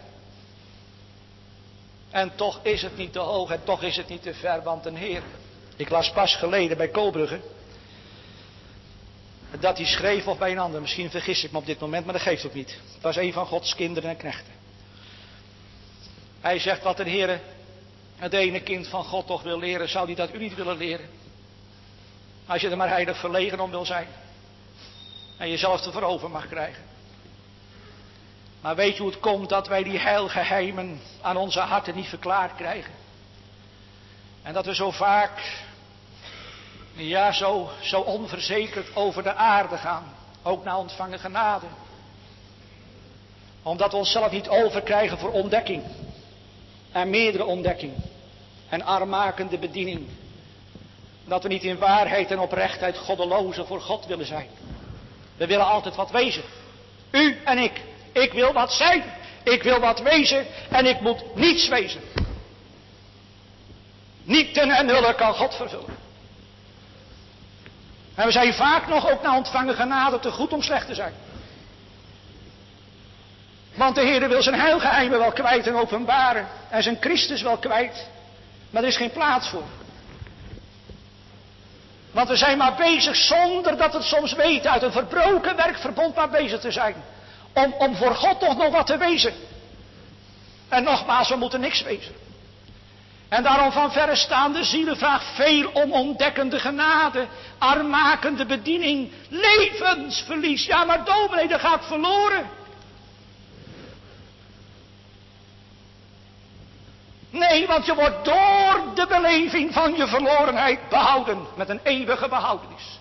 En toch is het niet te hoog en toch is het niet te ver, want een Heer. Ik las pas geleden bij Koolbrugge dat hij schreef, of bij een ander, misschien vergis ik me op dit moment, maar dat geeft ook niet. Het was een van Gods kinderen en knechten. Hij zegt, wat een Heer het ene kind van God toch wil leren, zou hij dat u niet willen leren? Als je er maar heilig verlegen om wil zijn. En jezelf te verover mag krijgen. Maar weet je hoe het komt dat wij die heilgeheimen aan onze harten niet verklaard krijgen? En dat we zo vaak, ja, zo, zo onverzekerd over de aarde gaan. Ook na ontvangen genade. Omdat we onszelf niet overkrijgen voor ontdekking. En meerdere ontdekking. En armmakende bediening. Dat we niet in waarheid en oprechtheid goddelozen voor God willen zijn. We willen altijd wat wezen. U en ik. Ik wil wat zijn. Ik wil wat wezen. En ik moet niets wezen. Niet ten en nulle kan God vervullen. En we zijn vaak nog ook na ontvangen genade te goed om slecht te zijn. Want de Heer wil zijn heilgeheimen wel kwijt en openbaren. En zijn Christus wel kwijt. Maar er is geen plaats voor. Want we zijn maar bezig zonder dat we het soms weten uit een verbroken werkverbond maar bezig te zijn. Om, om voor God toch nog wat te wezen. En nogmaals, we moeten niks wezen. En daarom van verre staande zielen vraagt veel om ontdekkende genade, armmakende bediening, levensverlies. Ja, maar dominee, dat gaat verloren. Nee, want je wordt door de beleving van je verlorenheid behouden met een eeuwige behoudenis.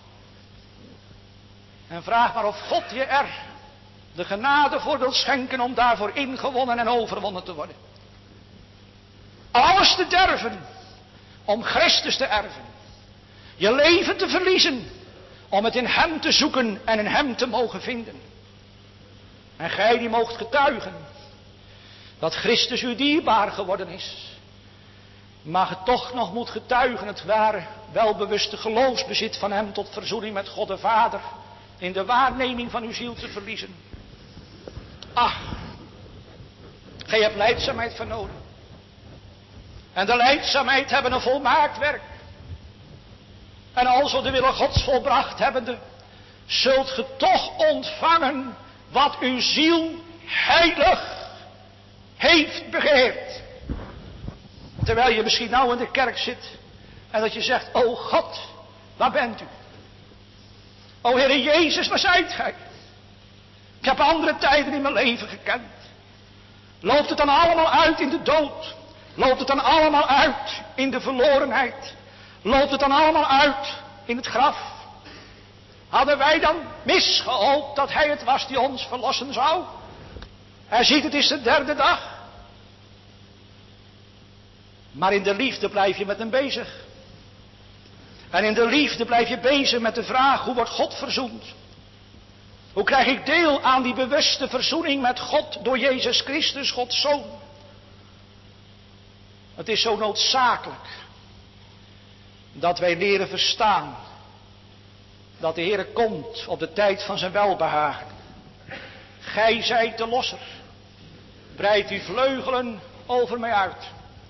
En vraag maar of God je er de genade voor wil schenken om daarvoor ingewonnen en overwonnen te worden. Alles te derven om Christus te erven. Je leven te verliezen om het in hem te zoeken en in hem te mogen vinden. En gij die moogt getuigen dat Christus u dierbaar geworden is. Maar je toch nog moet getuigen het ware welbewuste geloofsbezit van hem tot verzoening met God de Vader. In de waarneming van uw ziel te verliezen. Ach, gij hebt lijdzaamheid van nodig. En de lijdzaamheid hebben een volmaakt werk. En alzo de wille Gods volbracht hebbende, zult ge toch ontvangen wat uw ziel heilig heeft begeerd. Terwijl je misschien nou in de kerk zit en dat je zegt, o God, waar bent u? O Heere Jezus, waar zijt gij? Ik heb andere tijden in mijn leven gekend. Loopt het dan allemaal uit in de dood? Loopt het dan allemaal uit in de verlorenheid? Loopt het dan allemaal uit in het graf? Hadden wij dan misgehoopt dat hij het was die ons verlossen zou? Hij ziet, het is de derde dag. Maar in de liefde blijf je met hem bezig. En in de liefde blijf je bezig met de vraag, hoe wordt God verzoend? Hoe krijg ik deel aan die bewuste verzoening met God door Jezus Christus, Gods Zoon? Het is zo noodzakelijk dat wij leren verstaan dat de Heere komt op de tijd van zijn welbehagen. Gij zijt de losser. Breid uw vleugelen over mij uit.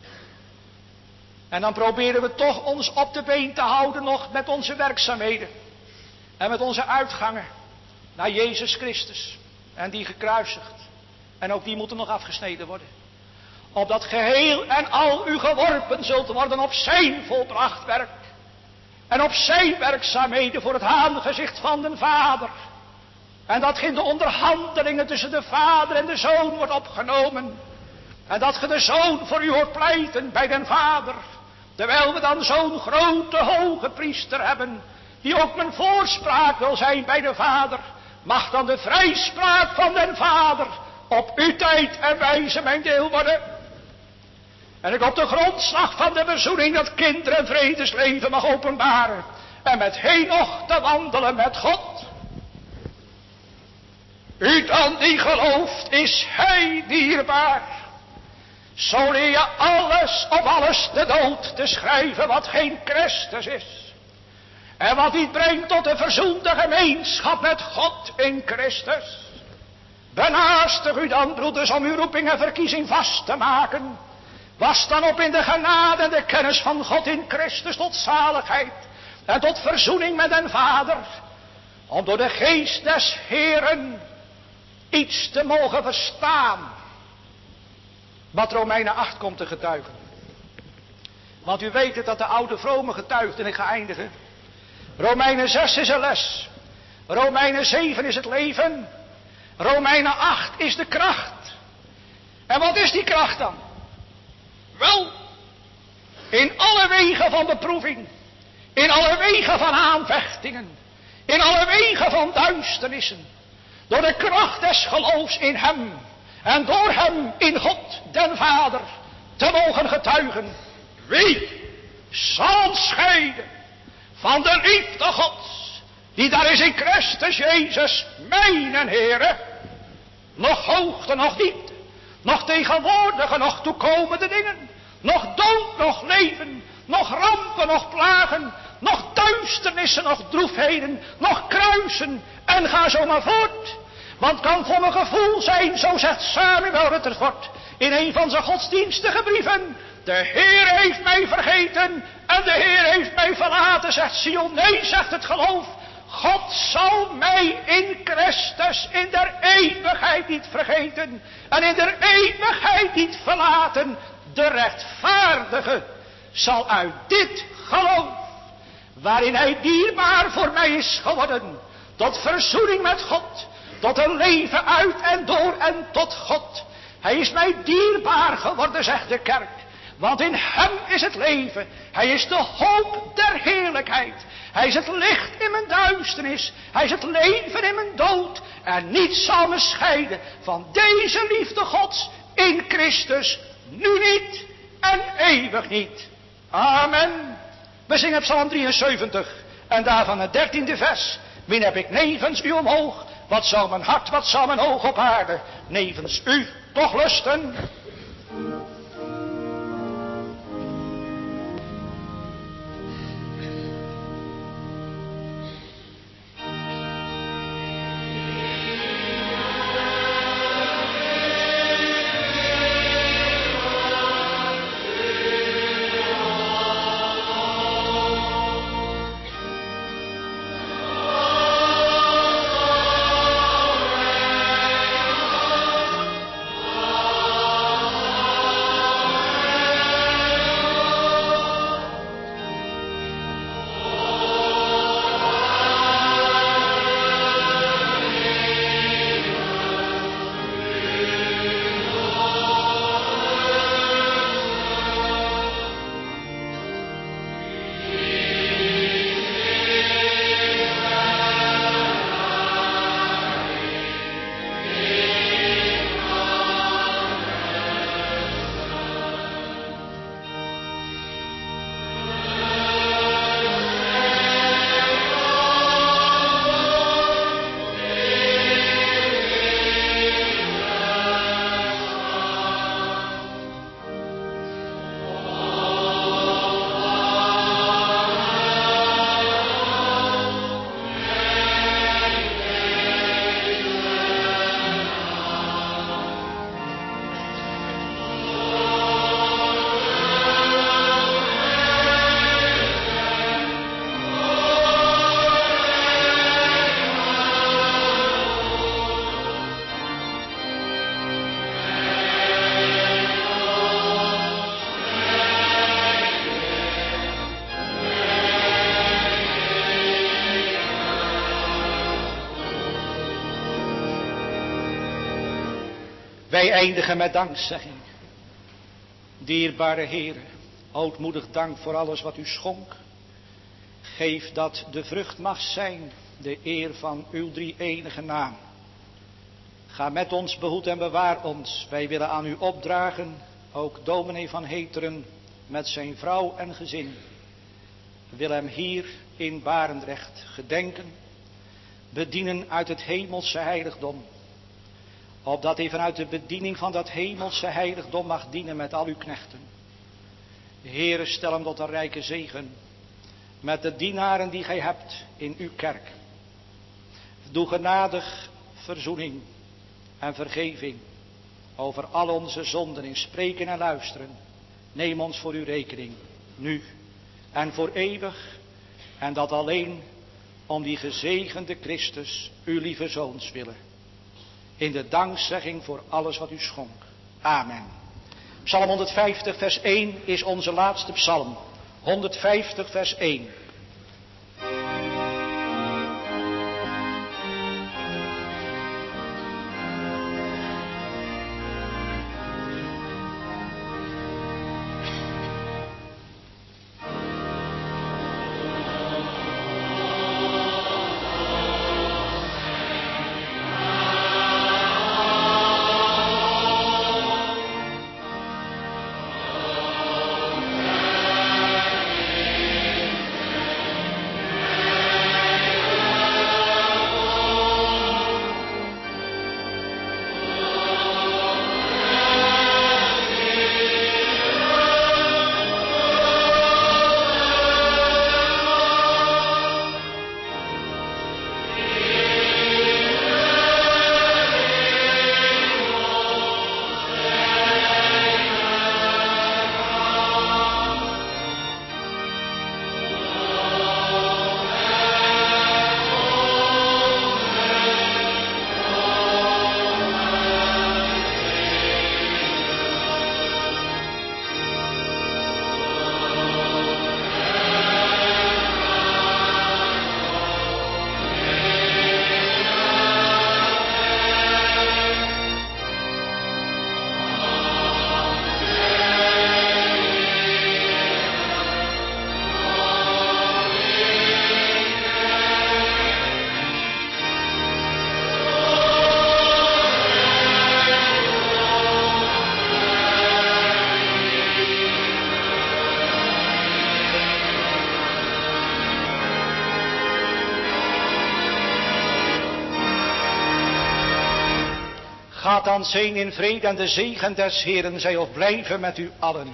En dan proberen we toch ons op de been te houden nog met onze werkzaamheden. En met onze uitgangen naar Jezus Christus. En die gekruisigd. En ook die moeten nog afgesneden worden. Opdat geheel en al u geworpen zult worden op zijn volbracht werk. En op zijn werkzaamheden voor het aangezicht van de Vader. En dat in de onderhandelingen tussen de Vader en de Zoon wordt opgenomen. En dat ge de Zoon voor u hoort pleiten bij den Vader. Terwijl we dan zo'n grote hoge priester hebben, die ook mijn voorspraak wil zijn bij de Vader, mag dan de vrijspraak van den Vader op uw tijd en wijze mijn deel worden. En ik op de grondslag van de verzoening dat kinder- en vredesleven mag openbaren. En met Henoch te wandelen met God. U dan die gelooft, is hij dierbaar. Zo leer je alles op alles de dood te schrijven wat geen Christus is. En wat niet brengt tot de verzoende gemeenschap met God in Christus. Benaastig u dan, broeders, om uw roeping en verkiezing vast te maken. Was dan op in de genade en de kennis van God in Christus tot zaligheid en tot verzoening met den Vader. Om door de geest des Heeren iets te mogen verstaan. Wat Romeinen acht komt te getuigen. Want u weet het dat de oude vrome getuigt, en ik ga eindigen. Romeinen zes is een les. Romeinen zeven is het leven. Romeinen acht is de kracht. En wat is die kracht dan? Wel, in alle wegen van beproeving, in alle wegen van aanvechtingen, in alle wegen van duisternissen, door de kracht des geloofs in hem en door hem in God den Vader te mogen getuigen. Wie zal ons scheiden van de liefde Gods, die daar is in Christus Jezus, mijn Heere? Nog hoogte, nog diepte, nog tegenwoordige, nog toekomende dingen, nog dood, nog leven, nog rampen, nog plagen, nog duisternissen, nog droefheden, nog kruisen, en ga zo maar voort. Want kan voor mijn gevoel zijn, zo zegt Samuel Rutherford in een van zijn godsdienstige brieven: de Heer heeft mij vergeten en de Heer heeft mij verlaten, zegt Sion. Nee, zegt het geloof, God zal mij in Christus in der eeuwigheid niet vergeten en in der eeuwigheid niet verlaten. De rechtvaardige zal uit dit geloof, waarin hij dierbaar voor mij is geworden, tot verzoening met God, tot een leven uit en door en tot God. Hij is mij dierbaar geworden, zegt de kerk. Want in hem is het leven. Hij is de hoop der heerlijkheid. Hij is het licht in mijn duisternis. Hij is het leven in mijn dood. En niets zal me scheiden van deze liefde Gods in Christus. Nu niet en eeuwig niet. Amen. We zingen Psalm drieënzeventig. En daarvan het dertiende vers. Wien heb ik nevens u omhoog? Wat zal mijn hart, wat zal mijn oog op aarde nevens u toch lusten? Wij eindigen met dankzegging. Dierbare Heere, ootmoedig dank voor alles wat u schonk. Geef dat de vrucht mag zijn, de eer van uw drie enige naam. Ga met ons, behoed en bewaar ons. Wij willen aan u opdragen, ook dominee van Heteren met zijn vrouw en gezin. We willen hem hier in Barendrecht gedenken, bedienen uit het hemelse heiligdom. Opdat hij vanuit de bediening van dat hemelse heiligdom mag dienen met al uw knechten. Heere, stel hem tot een rijke zegen met de dienaren die gij hebt in uw kerk. Doe genadig verzoening en vergeving over al onze zonden in spreken en luisteren. Neem ons voor uw rekening, nu en voor eeuwig, en dat alleen om die gezegende Christus, uw lieve Zoons willen. In de dankzegging voor alles wat u schonk. Amen. Psalm honderdvijftig vers één is onze laatste psalm. honderdvijftig vers één. Gaat dan zijn in vrede en de zegen des Heeren zij of blijven met u allen.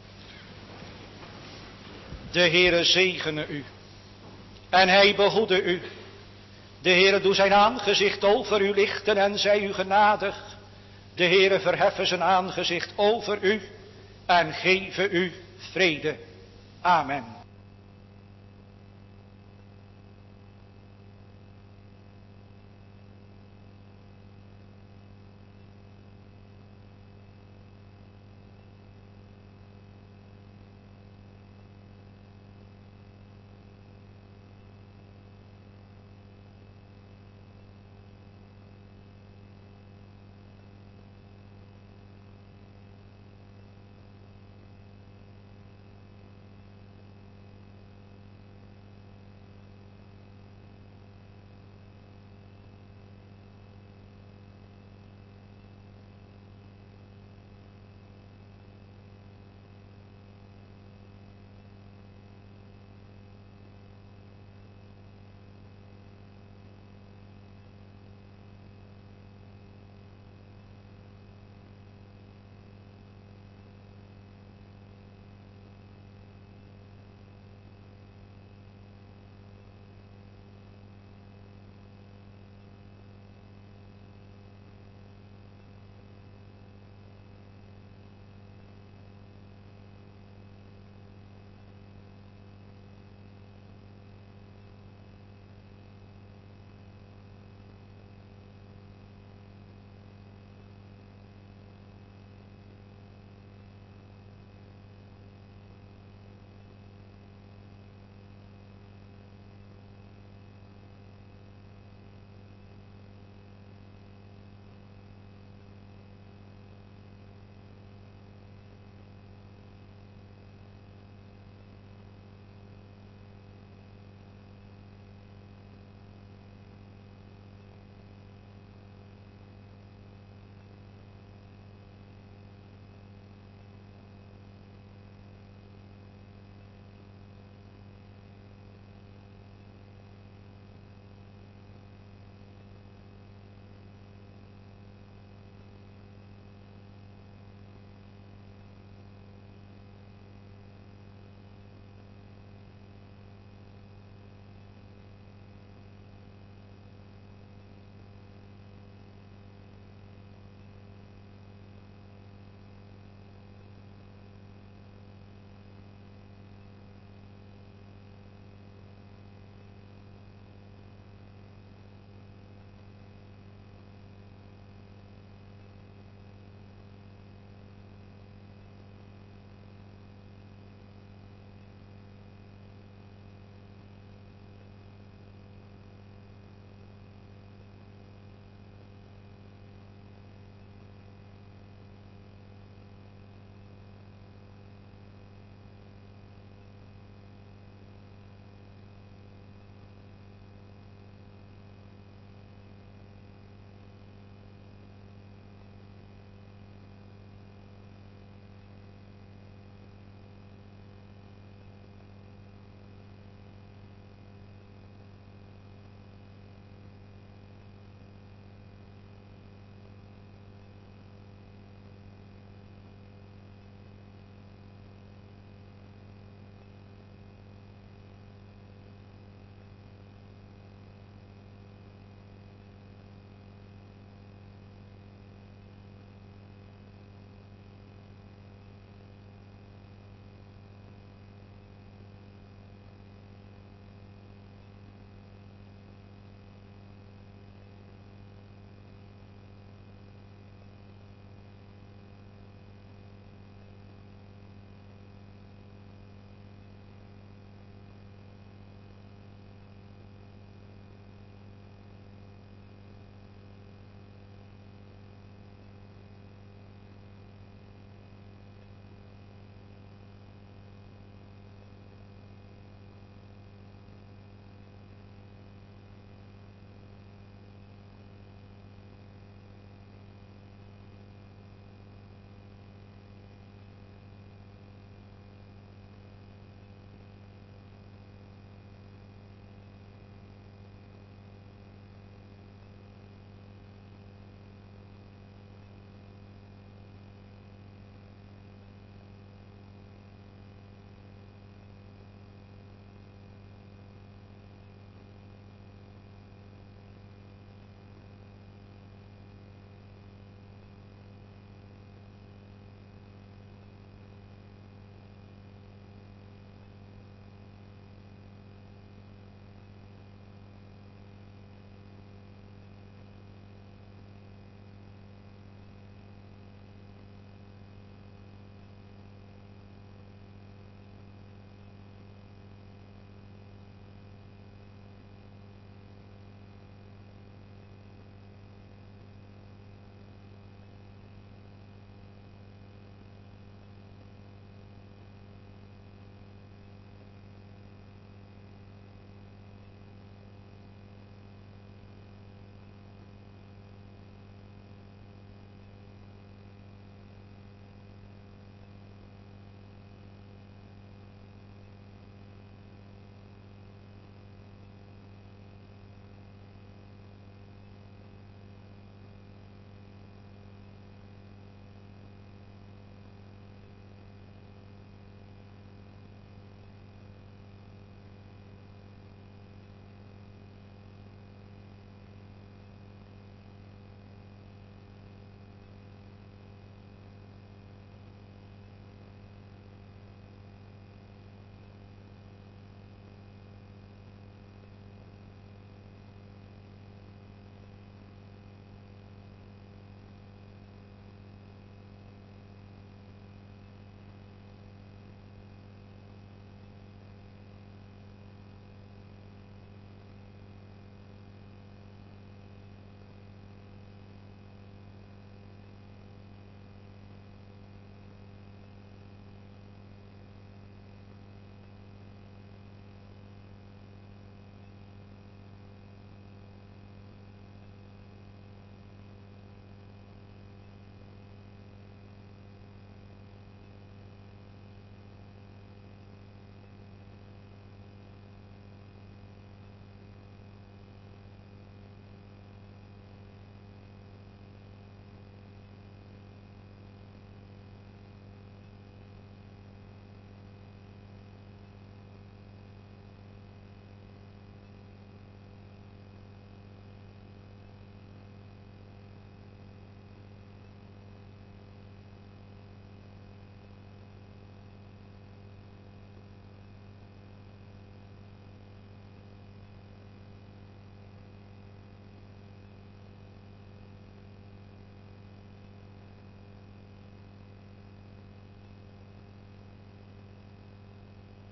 De Heere zegene u en hij behoede u. De Heere doe zijn aangezicht over u lichten en zij u genadig. De Heere verheffen zijn aangezicht over u en geven u vrede. Amen.